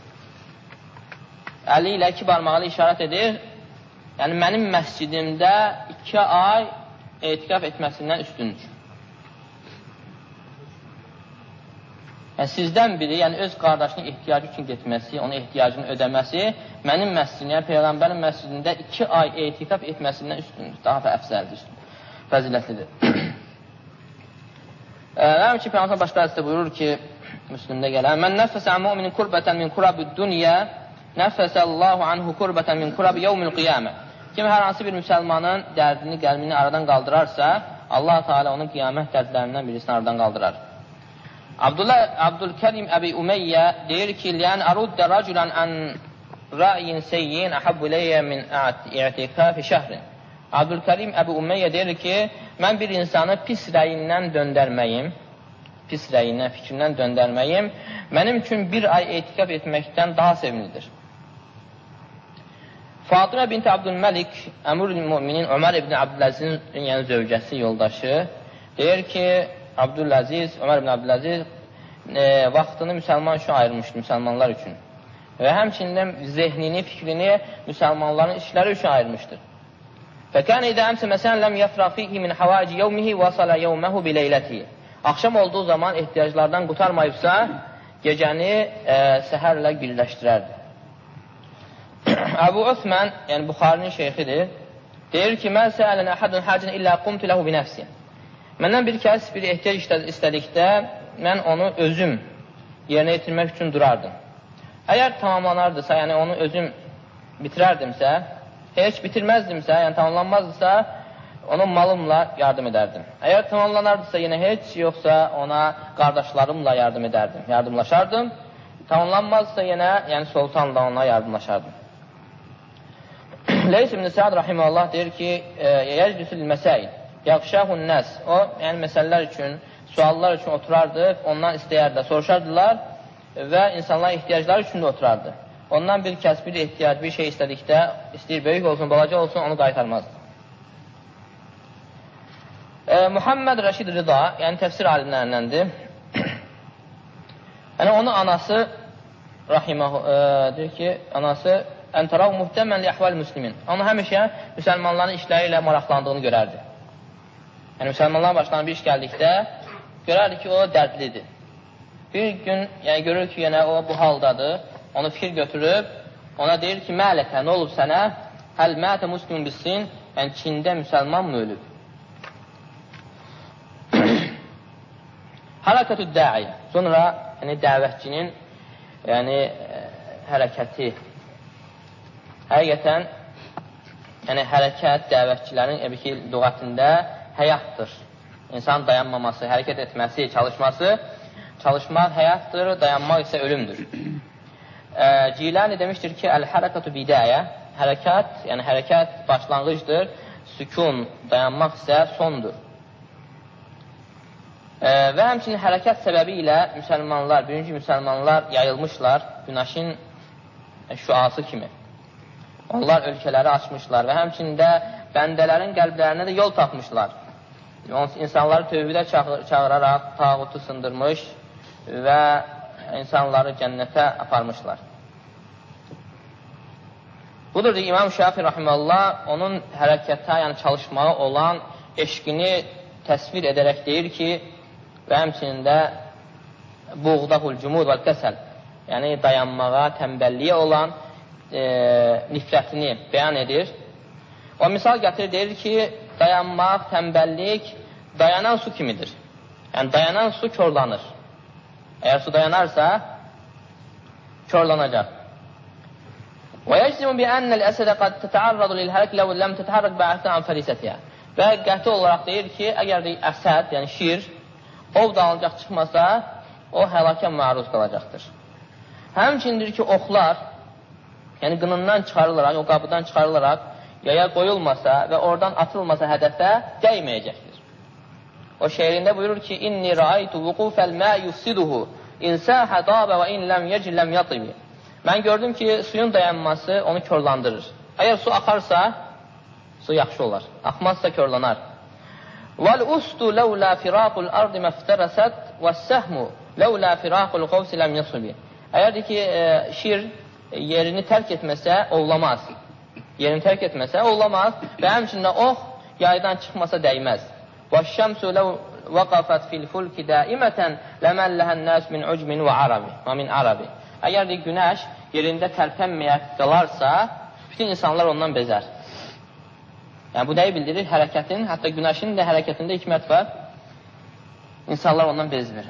əli ilə iki barmağıyla işarət edir, yəni mənim məscidimdə 2 ay etikaf etməsindən üstündür. Yəni, sizdən biri, yəni öz qardaşının ehtiyacı üçün getməsi, onun ehtiyacını ödəməsi, mənim məscidimdə, yəni Peyğəmbərin məscidində 2 ay etikaf etməsindən üstündür. Daha da əfzəldir, fəzilətlidir. Həmin ki, Peyğəmbər başqa hədisdə buyurur ki, Müslümdə gələn, Mən nəfəsə müminin kurbətən min kurabü dünya, nəfəsəllahu anhu kurbətən min kurabi yevmil qiyamə. Kim hər hansı bir müsəlmanın dərdini, qəlbini aradan qaldırarsa, Allah Teala onun qiyamət dərdlərindən birisini aradan qaldırar. Abdülkərim Əbi Umeyyə deyir ki, Liyən əruddə rəculən ən rəyin seyyin əhəbbü leyyə min i'tikafi şəhrin. Abdülkərim Əbi Umeyyə deyir ki, mən bir insanı pis rəyindən döndərməyim, pis rəyindən, fikrindən döndərməyim, mənim üçün 1 ay etikaf etməkdən daha sevimlidir. Fatimə binti Abdülməlik, Əmr-ül-Müminin Ömər ibn Abdüləzizin yəni zövcəsi, yoldaşı deyir ki, Abdüləziz, Ömər ibn Abdüləziz vaxtını müsəlman üçün ayırmışdı, müsəlmanlar üçün. Və həmçində zehnini, fikrini müsəlmanların işləri üçün ayırmışdır. فَكَانَ اِذَا أَمْسَ مَسَنْ لَمْ يَفْرَقْ فِيهِ مِنْ حَوَاجِ يَوْمِهِ وَصَلَ يَوْمَهُ بِلَيْلَتِهِ Axşam olduğu zaman ehtiyaclardan qutarmayıbsa, gecəni səhərlə birləşdirərdi. Əbu Osman, yəni Buxarinin şeyxidir, deyir ki, mən səələn əhədun həcin illə qumtu ləhu binəfsi. Məndən bir kəs bir ehtiyac istədikdə, mən onu özüm yerinə yetirmək üçün durardım. Əgər tamamlanardısa, yəni onu özüm bitirərdimsə, heç bitirməzdimsə, yəni tamamlanmazdısa, onun malımla yardım edərdim. Əgər tamamlanardısa, yenə heç yoxsa ona qardaşlarımla yardım edərdim, yardımlaşardım. Tamamlanmazsa yenə, yəni sultanla ona yardımlaşardım. Leys ibn Sa'd rahimehullah deyir ki, yeclisul məsail, yaxşahun nəs. O, yəni məsələlər üçün, suallar üçün oturardı, ondan istəyərdi, soruşardılar və insanlar ehtiyacları üçün də oturardı. Ondan bir kəs bir ehtiyac, bir şey istədikdə, istəyir böyük olsun, balaca olsun, onu qaytarmazdı. Muhammed Rəşid Rıda, yəni təfsir alimlərindəndir. Yəni onun anası deyir ki, anası əntərav muhtəmən li əhval müslimin. Onu həmişə müsəlmanların işləri ilə maraqlandığını görərdi. Yəni müsəlmanların başlarına bir iş gəldikdə görərdi ki, o dərdlidir. Bir gün yəni, görür ki, yəni, o bu haldadır, onu fikir götürüb, ona deyir ki, mələkə, nə olub sənə? Həl mətə muslimin bilsin, yəni Çində müsəlman mı ölüb? Hərəkətü dəiyə, sonra yəni, dəvətçinin yəni, hərəkəti. Həqiqətən, yəni, hərəkət dəvətçilərin lüğətində həyatdır. İnsan dayanmaması, hərəkət etməsi, çalışmaq həyatdır, dayanmaq isə ölümdür. Cilani demişdir ki, əl-hərəkətü bidəyə, yəni hərəkət başlanğıcdır, sükun, dayanmaq isə sondur. Və həmçinin hərəkət səbəbi ilə müsəlmanlar, birinci müsəlmanlar yayılmışlar günəşin şüası kimi. Onlar ölkələri açmışlar və həmçində bəndələrin qəlblərinə də yol tapmışlar. İnsanları tövhidə çağıraraq tağutu sındırmış və insanları cənnətə aparmışlar. Budur ki, İmam Şafii rahiməllah onun hərəkətə, yəni çalışmağa olan eşqini təsvir edərək deyir ki, və həmçində buğdahul cumud və kəsəl, yəni dayanmağa, tənbəlliyə olan nifrətini bəyan edir. O misal gətirir, deyir ki, dayanmaq, tənbəllik dayanan su kimidir. Yəni dayanan su körlanır. Əgər su dayanarsa, körlanacaq. Və yəczimu bi ənəl əsədə qad tətəarradu lil-hərək ləv ləm tətəhərrək bə'ətən an fərisətiyyə. Və qəti olaraq deyir ki, əgər əsəd, yəni şir, ov dağılacaq çıxmasa, o həlakə məruz qalacaqdır. Həmçindir ki, oxlar, yəni qınından çıxarılaraq, o qabıdan çıxarılaraq, yaya qoyulmasa və oradan atılmasa hədəfə dəyməyəcəkdir. O şeirində buyurur ki, İnni rəaytu vuqufəl mə yufsiduhu, insəhə dabə və in ləm yəcilləm yatibi. Mən gördüm ki, suyun dayanması onu körlandırır. Əgər su axarsa, su yaxşı olar. Axmazsa körlanar. Vəl-ustu ləvlə firaqul ardı məftərəsət və-səhmu ləvlə firaqul qovsi ləm yasubi. Əgər ki, şir yerini tərk etməsə, ovlamaz. Yerini tərk etməsə, ovlamaz və həmçində ox yaydan çıxmasa dəyməz. Və-şəmsu ləv vəqafət fil-fulki daimətən ləməlləhən nəs min ucmin və arabi. Əgər günəş yerində tərpənməyə qalarsa, bütün insanlar ondan bezər. Yəni, bu nəyi bildirir? Hərəkətin, hətta günəşin də hərəkətində hikmət var. İnsanlar ondan bezmir.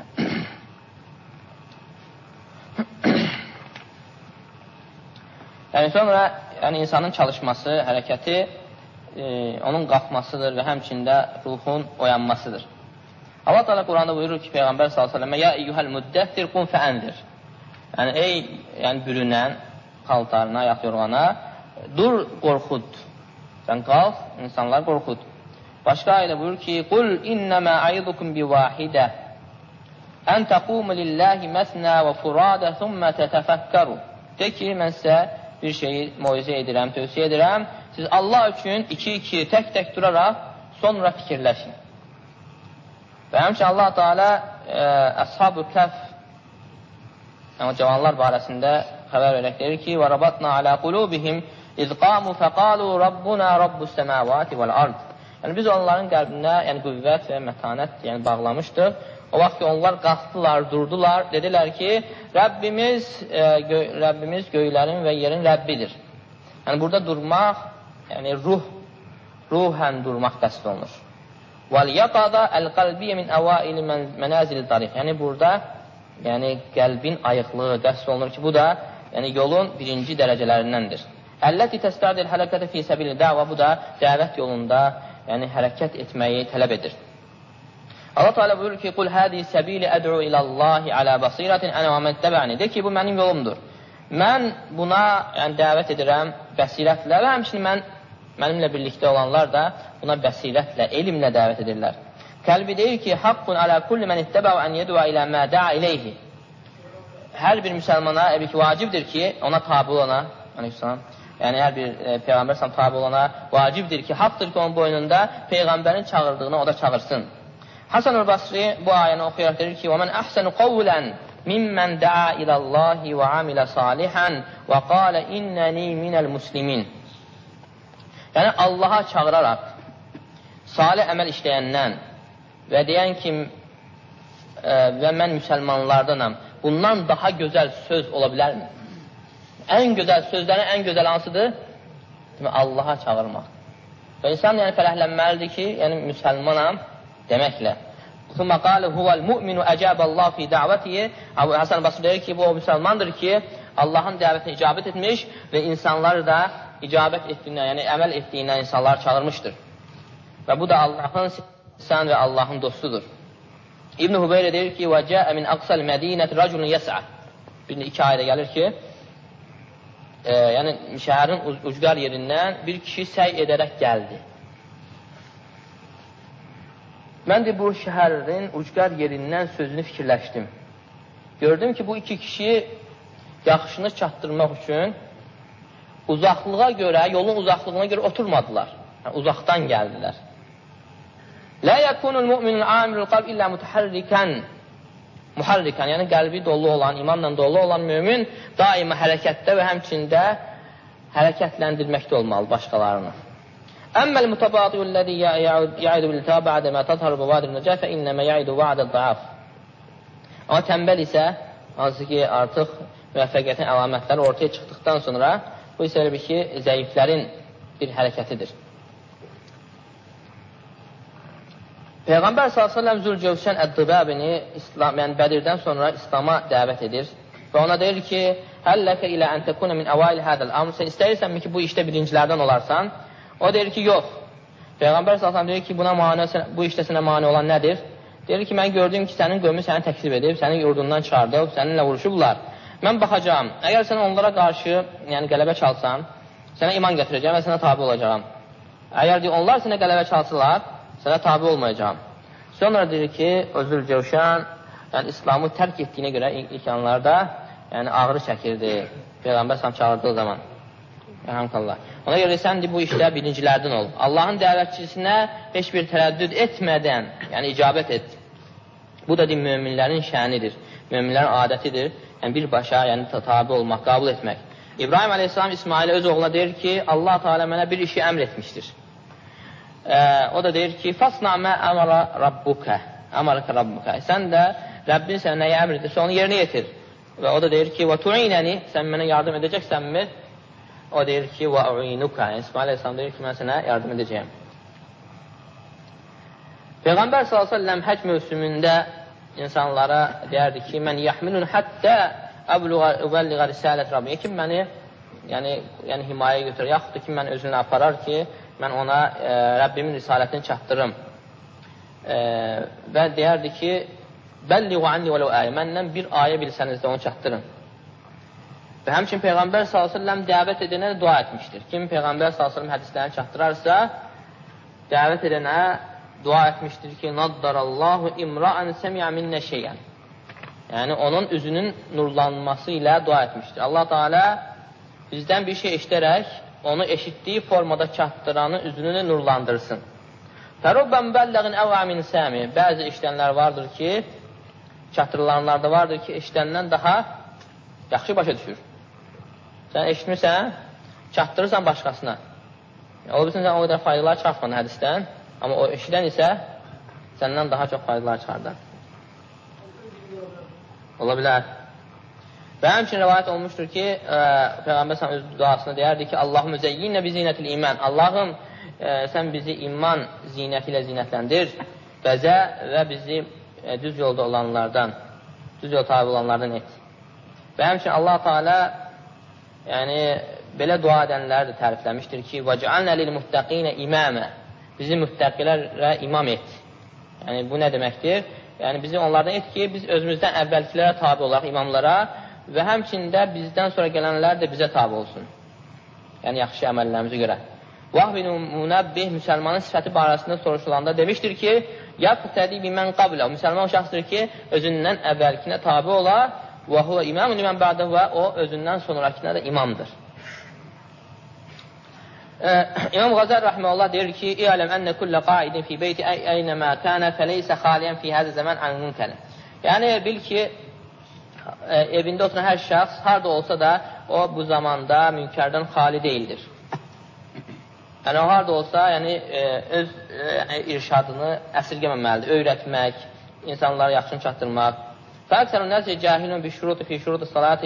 Yəni, sonra insanın çalışması, hərəkəti onun qalxmasıdır və həmçində ruhun oyanmasıdır. Allah Teala Quranda buyurur ki, Peyğəmbər s.ə.və Ya eyyuhəl müddətdir, qum fəəndir. Yəni, ey bürünən xalqlarına, ayaq yorğana, dur, qorxud. Sən qalx, insanlar qorxud. Başqa ayədə buyurur ki, Qul innəmə aidukum bi vahidə ən təqumu lillahi məsnə və furadə thumma tətəfəkkəru. De ki, mən sizə bir şeyi moizə edirəm, tövsiyə edirəm. Siz Allah üçün 2-2 tək-tək duraraq sonra fikirləşin. Və həmçin Allah Teala Əshab-ı Kəf, yəni cavanlar barəsində xəbər verək deyir ki, وَرَبَطْنَا عَلَى قُلُوبِهِمْ اِذْ قَامُوا فَقَالُوا رَبُّنَا رَبُّ السَّمَاوَاتِ وَالْأَرْضِ. Yəni biz onların qəlbinə qüvvət və mətanət bağlamışdıq. O vaxt ki, onlar qalxdılar, durdular, dedilər ki, Rəbbimiz göylərin və yerin Rəbbidir. Yəni burada durmaq, yəni ruhən durmaq qəsd olunur. وَالْيَقَضَ الْقَلْبِيَ مِنْ أَوَائِلِ مَنَازِلِ الطَّرِيقِ. Yəni burada qəlbin ayıqlığı qəsd olunur ki, bu da yolun birinci dərəcələrindəndir. Əlləti təstədil hərəkətə fi səbili dəvə, bu da dəvət yolunda hərəkət etməyi tələb edir. Allah Teala buyurur ki, Qul hədi səbili əd'u ilallahi alə basiratin ənə və mən təbə'ni. De ki, bu mənim yolumdur. Mən buna dəvət edirəm bəsirətlə və həmçinin mənimlə birlikdə olanlar da buna bəsirətlə, elmlə dəvət edirlər. Qəlbi deyir ki, haqqun alə kulli mən ittəbəu ən yedua ilə mə da'a iləyhi. Hər bir müsəlmana vacibdir ki, ona tabi olana, yəni hər bir Peyğəmbər tabi olana vacibdir ki, haqdır ki, onun boynunda Peyğəmbərin çağırdığını o da çağırsın. Hasan-ül Basri bu ayəni oxuyaraq deyir ki, وَمَنْ أَحْسَنُ قَوْلًا مِمَّنْ دَعَا إِلَى اللّٰهِ وَعَمِلَ صَالِحًا وَقَالَ إِنَّنِي مِنَ الْمُسْلِمِينَ. Yəni Allaha çağıraraq salih əməl işləyəndən və deyən ki, və mən müsəlmanlardanam, bundan daha gözəl söz ola bilərmi? Ən gözəl sözlərin ən gözəl hansıdır? Allaha çağırmaq. Və insan fərəhlənməlidir ki, müsəlmanam deməklə. Thumma qala huval mu'minu ajaballahu fi da'vatihi. Hasan Basri deyir ki, bu o müsəlmandır ki, Allahın dəvətinə icabət etmiş və insanları da icabət etdiyindən, yəni əməl etdiyindən insanlar çağırmışdır. Və bu da Allahın sən və Allahın dostudur. İbn Hübeyre deyir ki, və cəə min aqsal mədinəti raculun yəs'a. İki ayədə gəlir ki, yəni şəhərin ucqar yerindən bir kişi səy edərək gəldi. Mən də bu şəhərin ucqar yerindən sözünü fikirləşdim. Gördüm ki, bu iki kişi yaxşını çatdırmaq üçün uzaqlığa görə, yolun uzaqlığına görə oturmadılar. Yəni, uzaqdan gəldilər. Lə yəkunul mu'minul amilul qalb illə mütəhərrikən. Muharrikan, yəni qəlbi dolu olan, imanla dolu olan mümin daima hərəkətdə və həmçində hərəkətləndirməkdə olmalı başqalarını. Əmməl mutabadiyulləzi ya'idu bil-tə bə'də mə tazharu bəvadir nəcə fə innəmə ya'idu va'də da'af. Amma tənbəl isə, hansı ki artıq müvəffəqiyyətin əlamətləri ortaya çıxdıqdan sonra bu isə elə bir ki, zəiflərin bir hərəkətidir. Peyğəmbər s.ə.v Zülcövşən Əd-Dıbəbini Bədirdən sonra İslama dəvət edir və ona deyir ki, Həlləkə ilə əntəkunə min əvail hədəl amr, sən istəyirsənmi ki, bu işdə birincilərdən olarsan? O deyir ki, yox. Peyğəmbər s.ə.v deyir ki, bu işdə sənə mani olan nədir? Deyir ki, mən gördüm ki, sənin qövmü səni təksib edib, sənin yurdundan çıxardıb, səninlə vuruşublar. Mən baxacağım, əgər sən onlara qarşı qələbə çalsan, sənə iman gətirəcəm və sənə tabi olacağam. Əgər onlar sənə qələbə çalsılar, sənə tabi olmayacağam. Sonra deyir ki, Zülcövşən İslamı tərk etdiyinə görə ilk anlarda ağrı çəkirdi Peyğəmbər s.ə.v çağırdığı zaman. Ona görə sən bu işdə birincilərdən ol. Allahın dəvətçisinə heç bir tərəddüd etmədən icabət et. Bu da möminlərin şənidir, möminlərin adətidir. Birbaşa tabi olmaq, qabul etmək. İbrahim aleyhisselam İsmailə öz oğluna deyir ki, Allah Teala mənə bir işi əmr etmişdir. O da deyir ki, fasna mə əmara rabbuka. Sən də Rəbbin sənə nəyə əmr edirsə onu yerinə yetir. Və o da deyir ki, və tu'inəni, sən mənə yardım edəcəksənmi? O deyir ki, və u'inuka. İsmail aleyhisselam deyir ki, mən sənə yardım edəcəyəm. Peyğəmbər s.ə.v həc mövsümündə insanlara deyərdi ki, mən yəhmilun həttə əbəlliğə risalət Rabbi. Kim məni himayəyə götürür, yaxud da ki, mən özünə aparar ki, mən ona Rəbbimin risalətini çatdırım. Və deyərdi ki, bəlliğu anni vələv əyə, məndən bir ayə bilsəniz də onu çatdırın. Və həmçin Peyğəmbər s.ə.v dəvət edənə dua etmişdir. Kim Peyğəmbər s.ə.v hədislərini çatdırarsa, dəvət edənə dua etmişdir ki, naddarallahu imra'an səmi'a minnə şeyən. Yəni, onun üzünün nurlanması ilə dua etmişdir. Allah Teala bizdən bir şey eşidərək onu eşitdiyi formada çatdıranı üzünü nurlandırsın. Fərubban bəlləğin əvəmin səmi. Bəzi eşidənlər vardır ki, çatdırılanlar da vardır ki, eşidəndən daha yaxşı başa düşür. Sən eşitmirsən, çatdırırsan başqasına. Ola bilsin, sən o qədər faydalar çıxartmadın hədisdən, amma o eşidən isə səndən daha çox faydalar çıxardar. Ola bilər. Və həmçin rivayət olmuşdur ki, Peyğəmbər sən öz duasını deyərdi ki, Allahım zəyyinə bi zinətil iman. Allahım, sən bizi iman zinəti ilə zinətləndir və bizi düz yolda olanlardan, düz yol tabi olanlardan et. Və həmçin Allah Teala yəni, belə dua edənləri də tərifləmişdir ki, وَجَعَلْنَا لِلْمُتَّقِينَ إِمَامًا bizi müttəqilərə imam et. Yəni, bu nə deməkdir? Yəni, bizi onlardan et ki, biz özümüzdən əvvəlkilərə tabi olaraq imamlara və həmçində bizdən sonra gələnlər də bizə tabi olsun. Yəni, yaxşı əməllərimizi görə. Vahb-i Münabbih müsəlmanın sifəti barəsində soruşulanda demişdir ki, yaqtədi bimən qablə. Müsəlman o şəxsdir ki, özündən əvvəlkinə tabi olar və huvə imamun limən bə'də və o özündən sonrakına da imamdır. İmam Qazar rəhməllah deyir ki, İ'ləm ənə kullə qaidin fi beyti əynəmə kənə fəleysə xaliyən fi həzə zəmən ən-münkəlim. Yəni, bil ki, evində oturan hər şəxs, harada olsa da, o bu zamanda münkərdən xali deyildir. Yəni, o harada olsa, yəni, öz irşadını əsirgəməməlidir, öyrətmək, insanlara yaxşını çatdırmaq. Fəqsərun nəzir cəhilun bi şurutu fi şurutu salati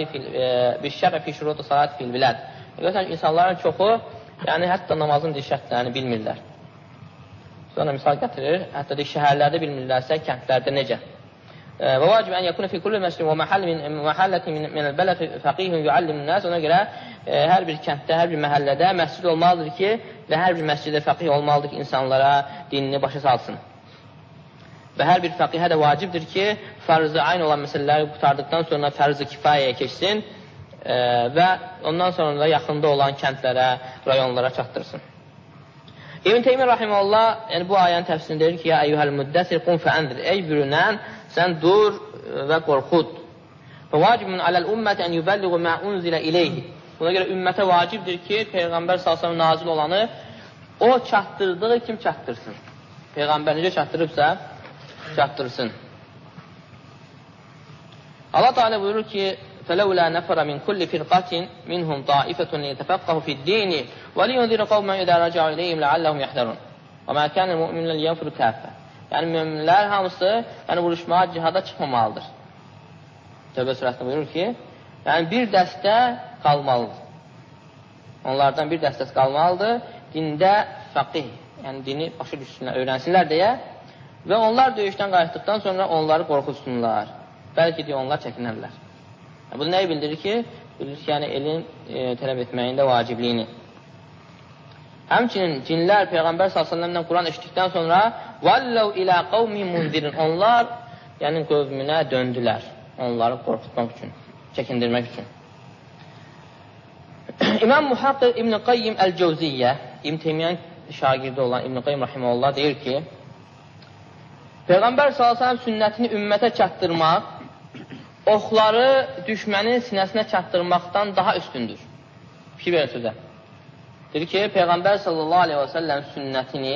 fil biləd. Görürsən, insanların çoxu, yəni, hətta namazın şərtlərini bilmirlər. Sonra misal gətirir, hətta şəhərlərdə bilmirlərsə, kəndlərdə necə? Və vacib ən yəkunu fi kulli məslim və məhəlləti minəl bələti fəqihun yuallimun nəs. Ona görə hər bir kənddə, hər bir məhəllədə məscid olmalıdır ki, və hər bir məscidə fəqih olmalıdır ki, insanlara dinini başa salsın. Və hər bir fəqihə də vacibdir ki, fərz-i ayn olan məsələləri qutardıqdan sonra fərz-i kifayəyə keçsin və ondan sonra da yaxında olan kəndlərə, rayonlara çatdırsın. İbn Teymiyyə rahimehullah yəni bu ayənin təfsirində deyir ki, ya eyyuhəl müddəsir qum fəəndir. Ey bürünən, sən dur və qorxud. Və vacibun aləl ümmət ən yübəlliğu mə unzilə ileyhi. Buna görə ümmətə vacibdir ki, Peyğəmbər s.ə.v nazil olanı o çatdırdığı kim çatdırsın. Peyğəmbər necə çatdırıbsa, çatdırsın. Allah Teala buyurur ki, فَلَوْلَا نَفَرَ مِنْ كُلِّ فِرْقَةٍ مِنْهُمْ طَائِفَةٌ لِيَتَفَقَّهُوا فِي الدِّينِ وَلِيُنْذِرَ قَوْمًا إِذَا رَجَعُوا إِلَيْهِمْ لَعَلَّهُمْ يَحْذَرُونَ وَمَا كَانَ الْمُؤْمِنُونَ لِيَنْفِرُوا كَافَّةً. Yəni, müminlər hamısı vuruşmağa, cihada çıxmamalıdır. Tövbə surəsində buyurur ki, yəni bir dəstə qalmalıdır. Onlardan bir dəstəsi qalmalıdır. Dində fəqih, yəni dini başa düşsünlər, öyrənsinlər deyə və onlar döyüşdən qayıtdıqdan sonra onları qorxutsunlar. Bəlkə deyə onlar çəkinərlər. Bu nəyi bildirir ki? Bildirir ki, yəni elin tələb etməyin də vacibliyini. Həmçinin cinlər Peyğəmbər s.ə.v-dən Quran eşitdikdən sonra وَاللَّوْ إِلَى قَوْمِ مُنْذِرٍ onlar yəni qövmünə döndülər. Onları qorxutmaq üçün, çəkindirmək üçün. İmam Muhaqqıq İbn Qayyim Əl-Cəvziyyə, İbn Teymiyyanın şagirdi olan İbn Qayyim rahimehullah deyir ki, Peyğəmbər s.ə.v sünnətini ümmətə çatdırmaq oxları düşmənin sinəsinə çatdırmaqdan daha üstündür. Fikir verin sözə. Deyir ki, Peyğəmbər s.ə.v sünnətini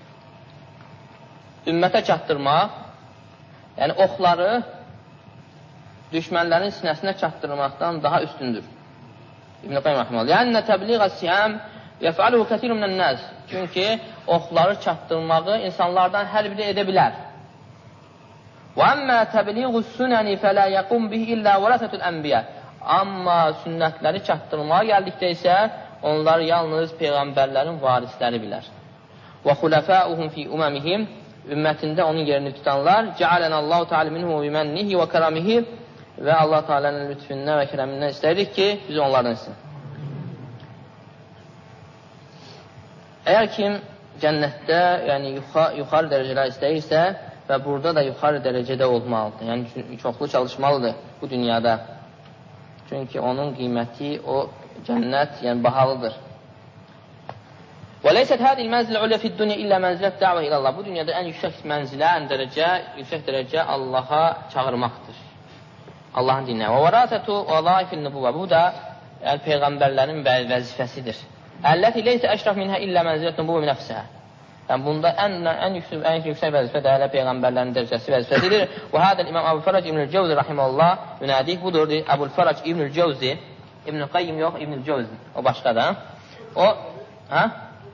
ümmətə çatdırmaq, yəni oxları düşmənlərin sinəsinə çatdırmaqdan daha üstündür. İbn Qayyim rahimehullah. Yəni təbliğ-əs-siyam yef'aluhu kəsirun minən-nas. Çünki oxları çatdırmağı insanlardan hər biri edə bilər. Və amma təbliğus-sunani fəla yaqum bihi illa varasatul anbiya. Amma sünnətləri çatdırmağa gəldikdə isə onlar yalnız peyğəmbərlərin varisləri bilər. Və xulafa'uhum fi umamihim ümmətində onun yerini tutanlar ca'alanallahu ta'ala minhu bi mannihi və keramihi və Allah Teala'nın lütfündən və kərəmindən istəyirik ki, biz onlardan istəyir. Əgər kim cənnətdə, yəni yuxarı dərəcələr istəyirsə və burada da yuxarı dərəcədə olmalıdır. Yəni çoxlu çalışmalıdır bu dünyada. Çünki onun qiyməti, o cənnət, yəni bahalıdır. وَلَيْسَتْ هَذِهِ الْمَنْزِلَ عُلَى فِي الدُّنْيَا إِلَّا مَنْزِلَةُ دَعْوَةِ إِلَى اللَّهِ. Bu dünyada ən yüksək mənzilə, ən dərəcə, yüksək dərəcə Allaha çağırmaqdır. Allahın dininə. Və vərasətu vəzaifil nübuvvə. Bu da yəni peyğəmbərlərin vəzifəsidir. Əlləti leysə əşraf minhə illə mənzilət nubuvə nəfsəhə. Yəni, bunda ən yüksək vəzifə də hələ peyğəmbərlərin dərəcəsi vəzifəsidir. Və hədəl İmam Əbul-Fərəc İbnül Cəvzi rəhiməllah ünədik budur. Əbul-Fərəc İbnül Cəvzi, İbnül Qayyim yox, İbnül Cəvzi. O başqadır. O, hə?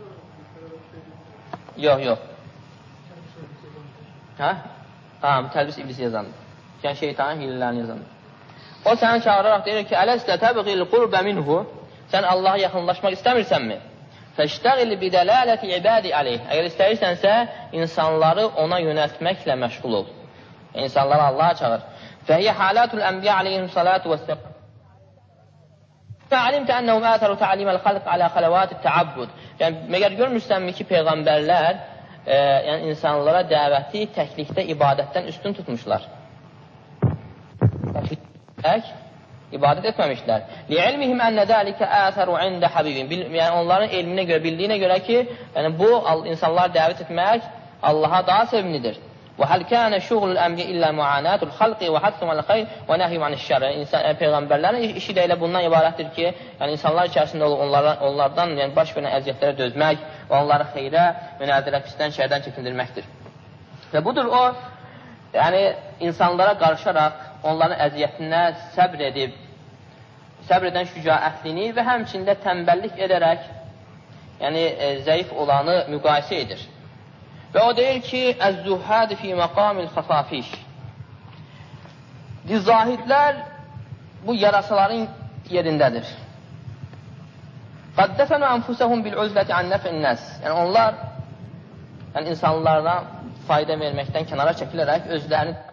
Yox. Hə? Tamam, təlbis iblisi yazandır. Yəni, şeytanın hilələrini yazandır. O səni çağıraraq deyir ki, ələstə təbqil qurbə minhu, sən Allaha yaxınlaşmaq istəmirsənmi? Fəştəqil bidələləti ibadi aleyh. Əgər istəyirsənsə, insanları ona yönəltməklə məşğul ol. İnsanları Allaha çağır. Fəhiyyə halətul ənbiyə aleyhim salatu və səqq. Fəalimtə ənəhum ətəru tə'liməl xalq alə xələvat-i təabbud. Yəni, məgər görmürsənmi ki, peyğəmbərlər yəni insanlara dəvəti təklikdə ibadətdən üstün tutmuşlar. Təklik ibadət etməmişlər. Li'ilmihim ənə dəlikə əsəru ində habibin. Yəni, onların elminə görə, bildiyinə görə ki, yəni, bu, insanlar dəvət etmək Allaha daha sevimlidir. Və həl kənə şuğlul əmri illə muanətul xalqi və hadsum əl-xeyr və nəhyum anişşər. Peyğəmbərlərin işi də elə bundan ibarətdir ki, yəni, insanlar içərisində onlardan yəni, baş verən əziyyətlərə dözmək və onları xeyrə yönəldirək, pisdən, şərdən çəkindirməkdir. Və budur o, yəni, insanlara qarışaraq onların əziyyətinə səbr edib, səbr edən şücaətlini və həmçində tənbəllik edərək, yəni zəif olanı müqayisə edir. Və o deyir ki, əz-zuhəd fi məqamil xafafiş. Zahidlər bu yarasaların yerindədir. Qad dəfənu ənfusəhum bil-uzləti ən nəf'in nəs. Yəni onlar, yəni insanlardan fayda verməkdən kənara çəkilərək özlərini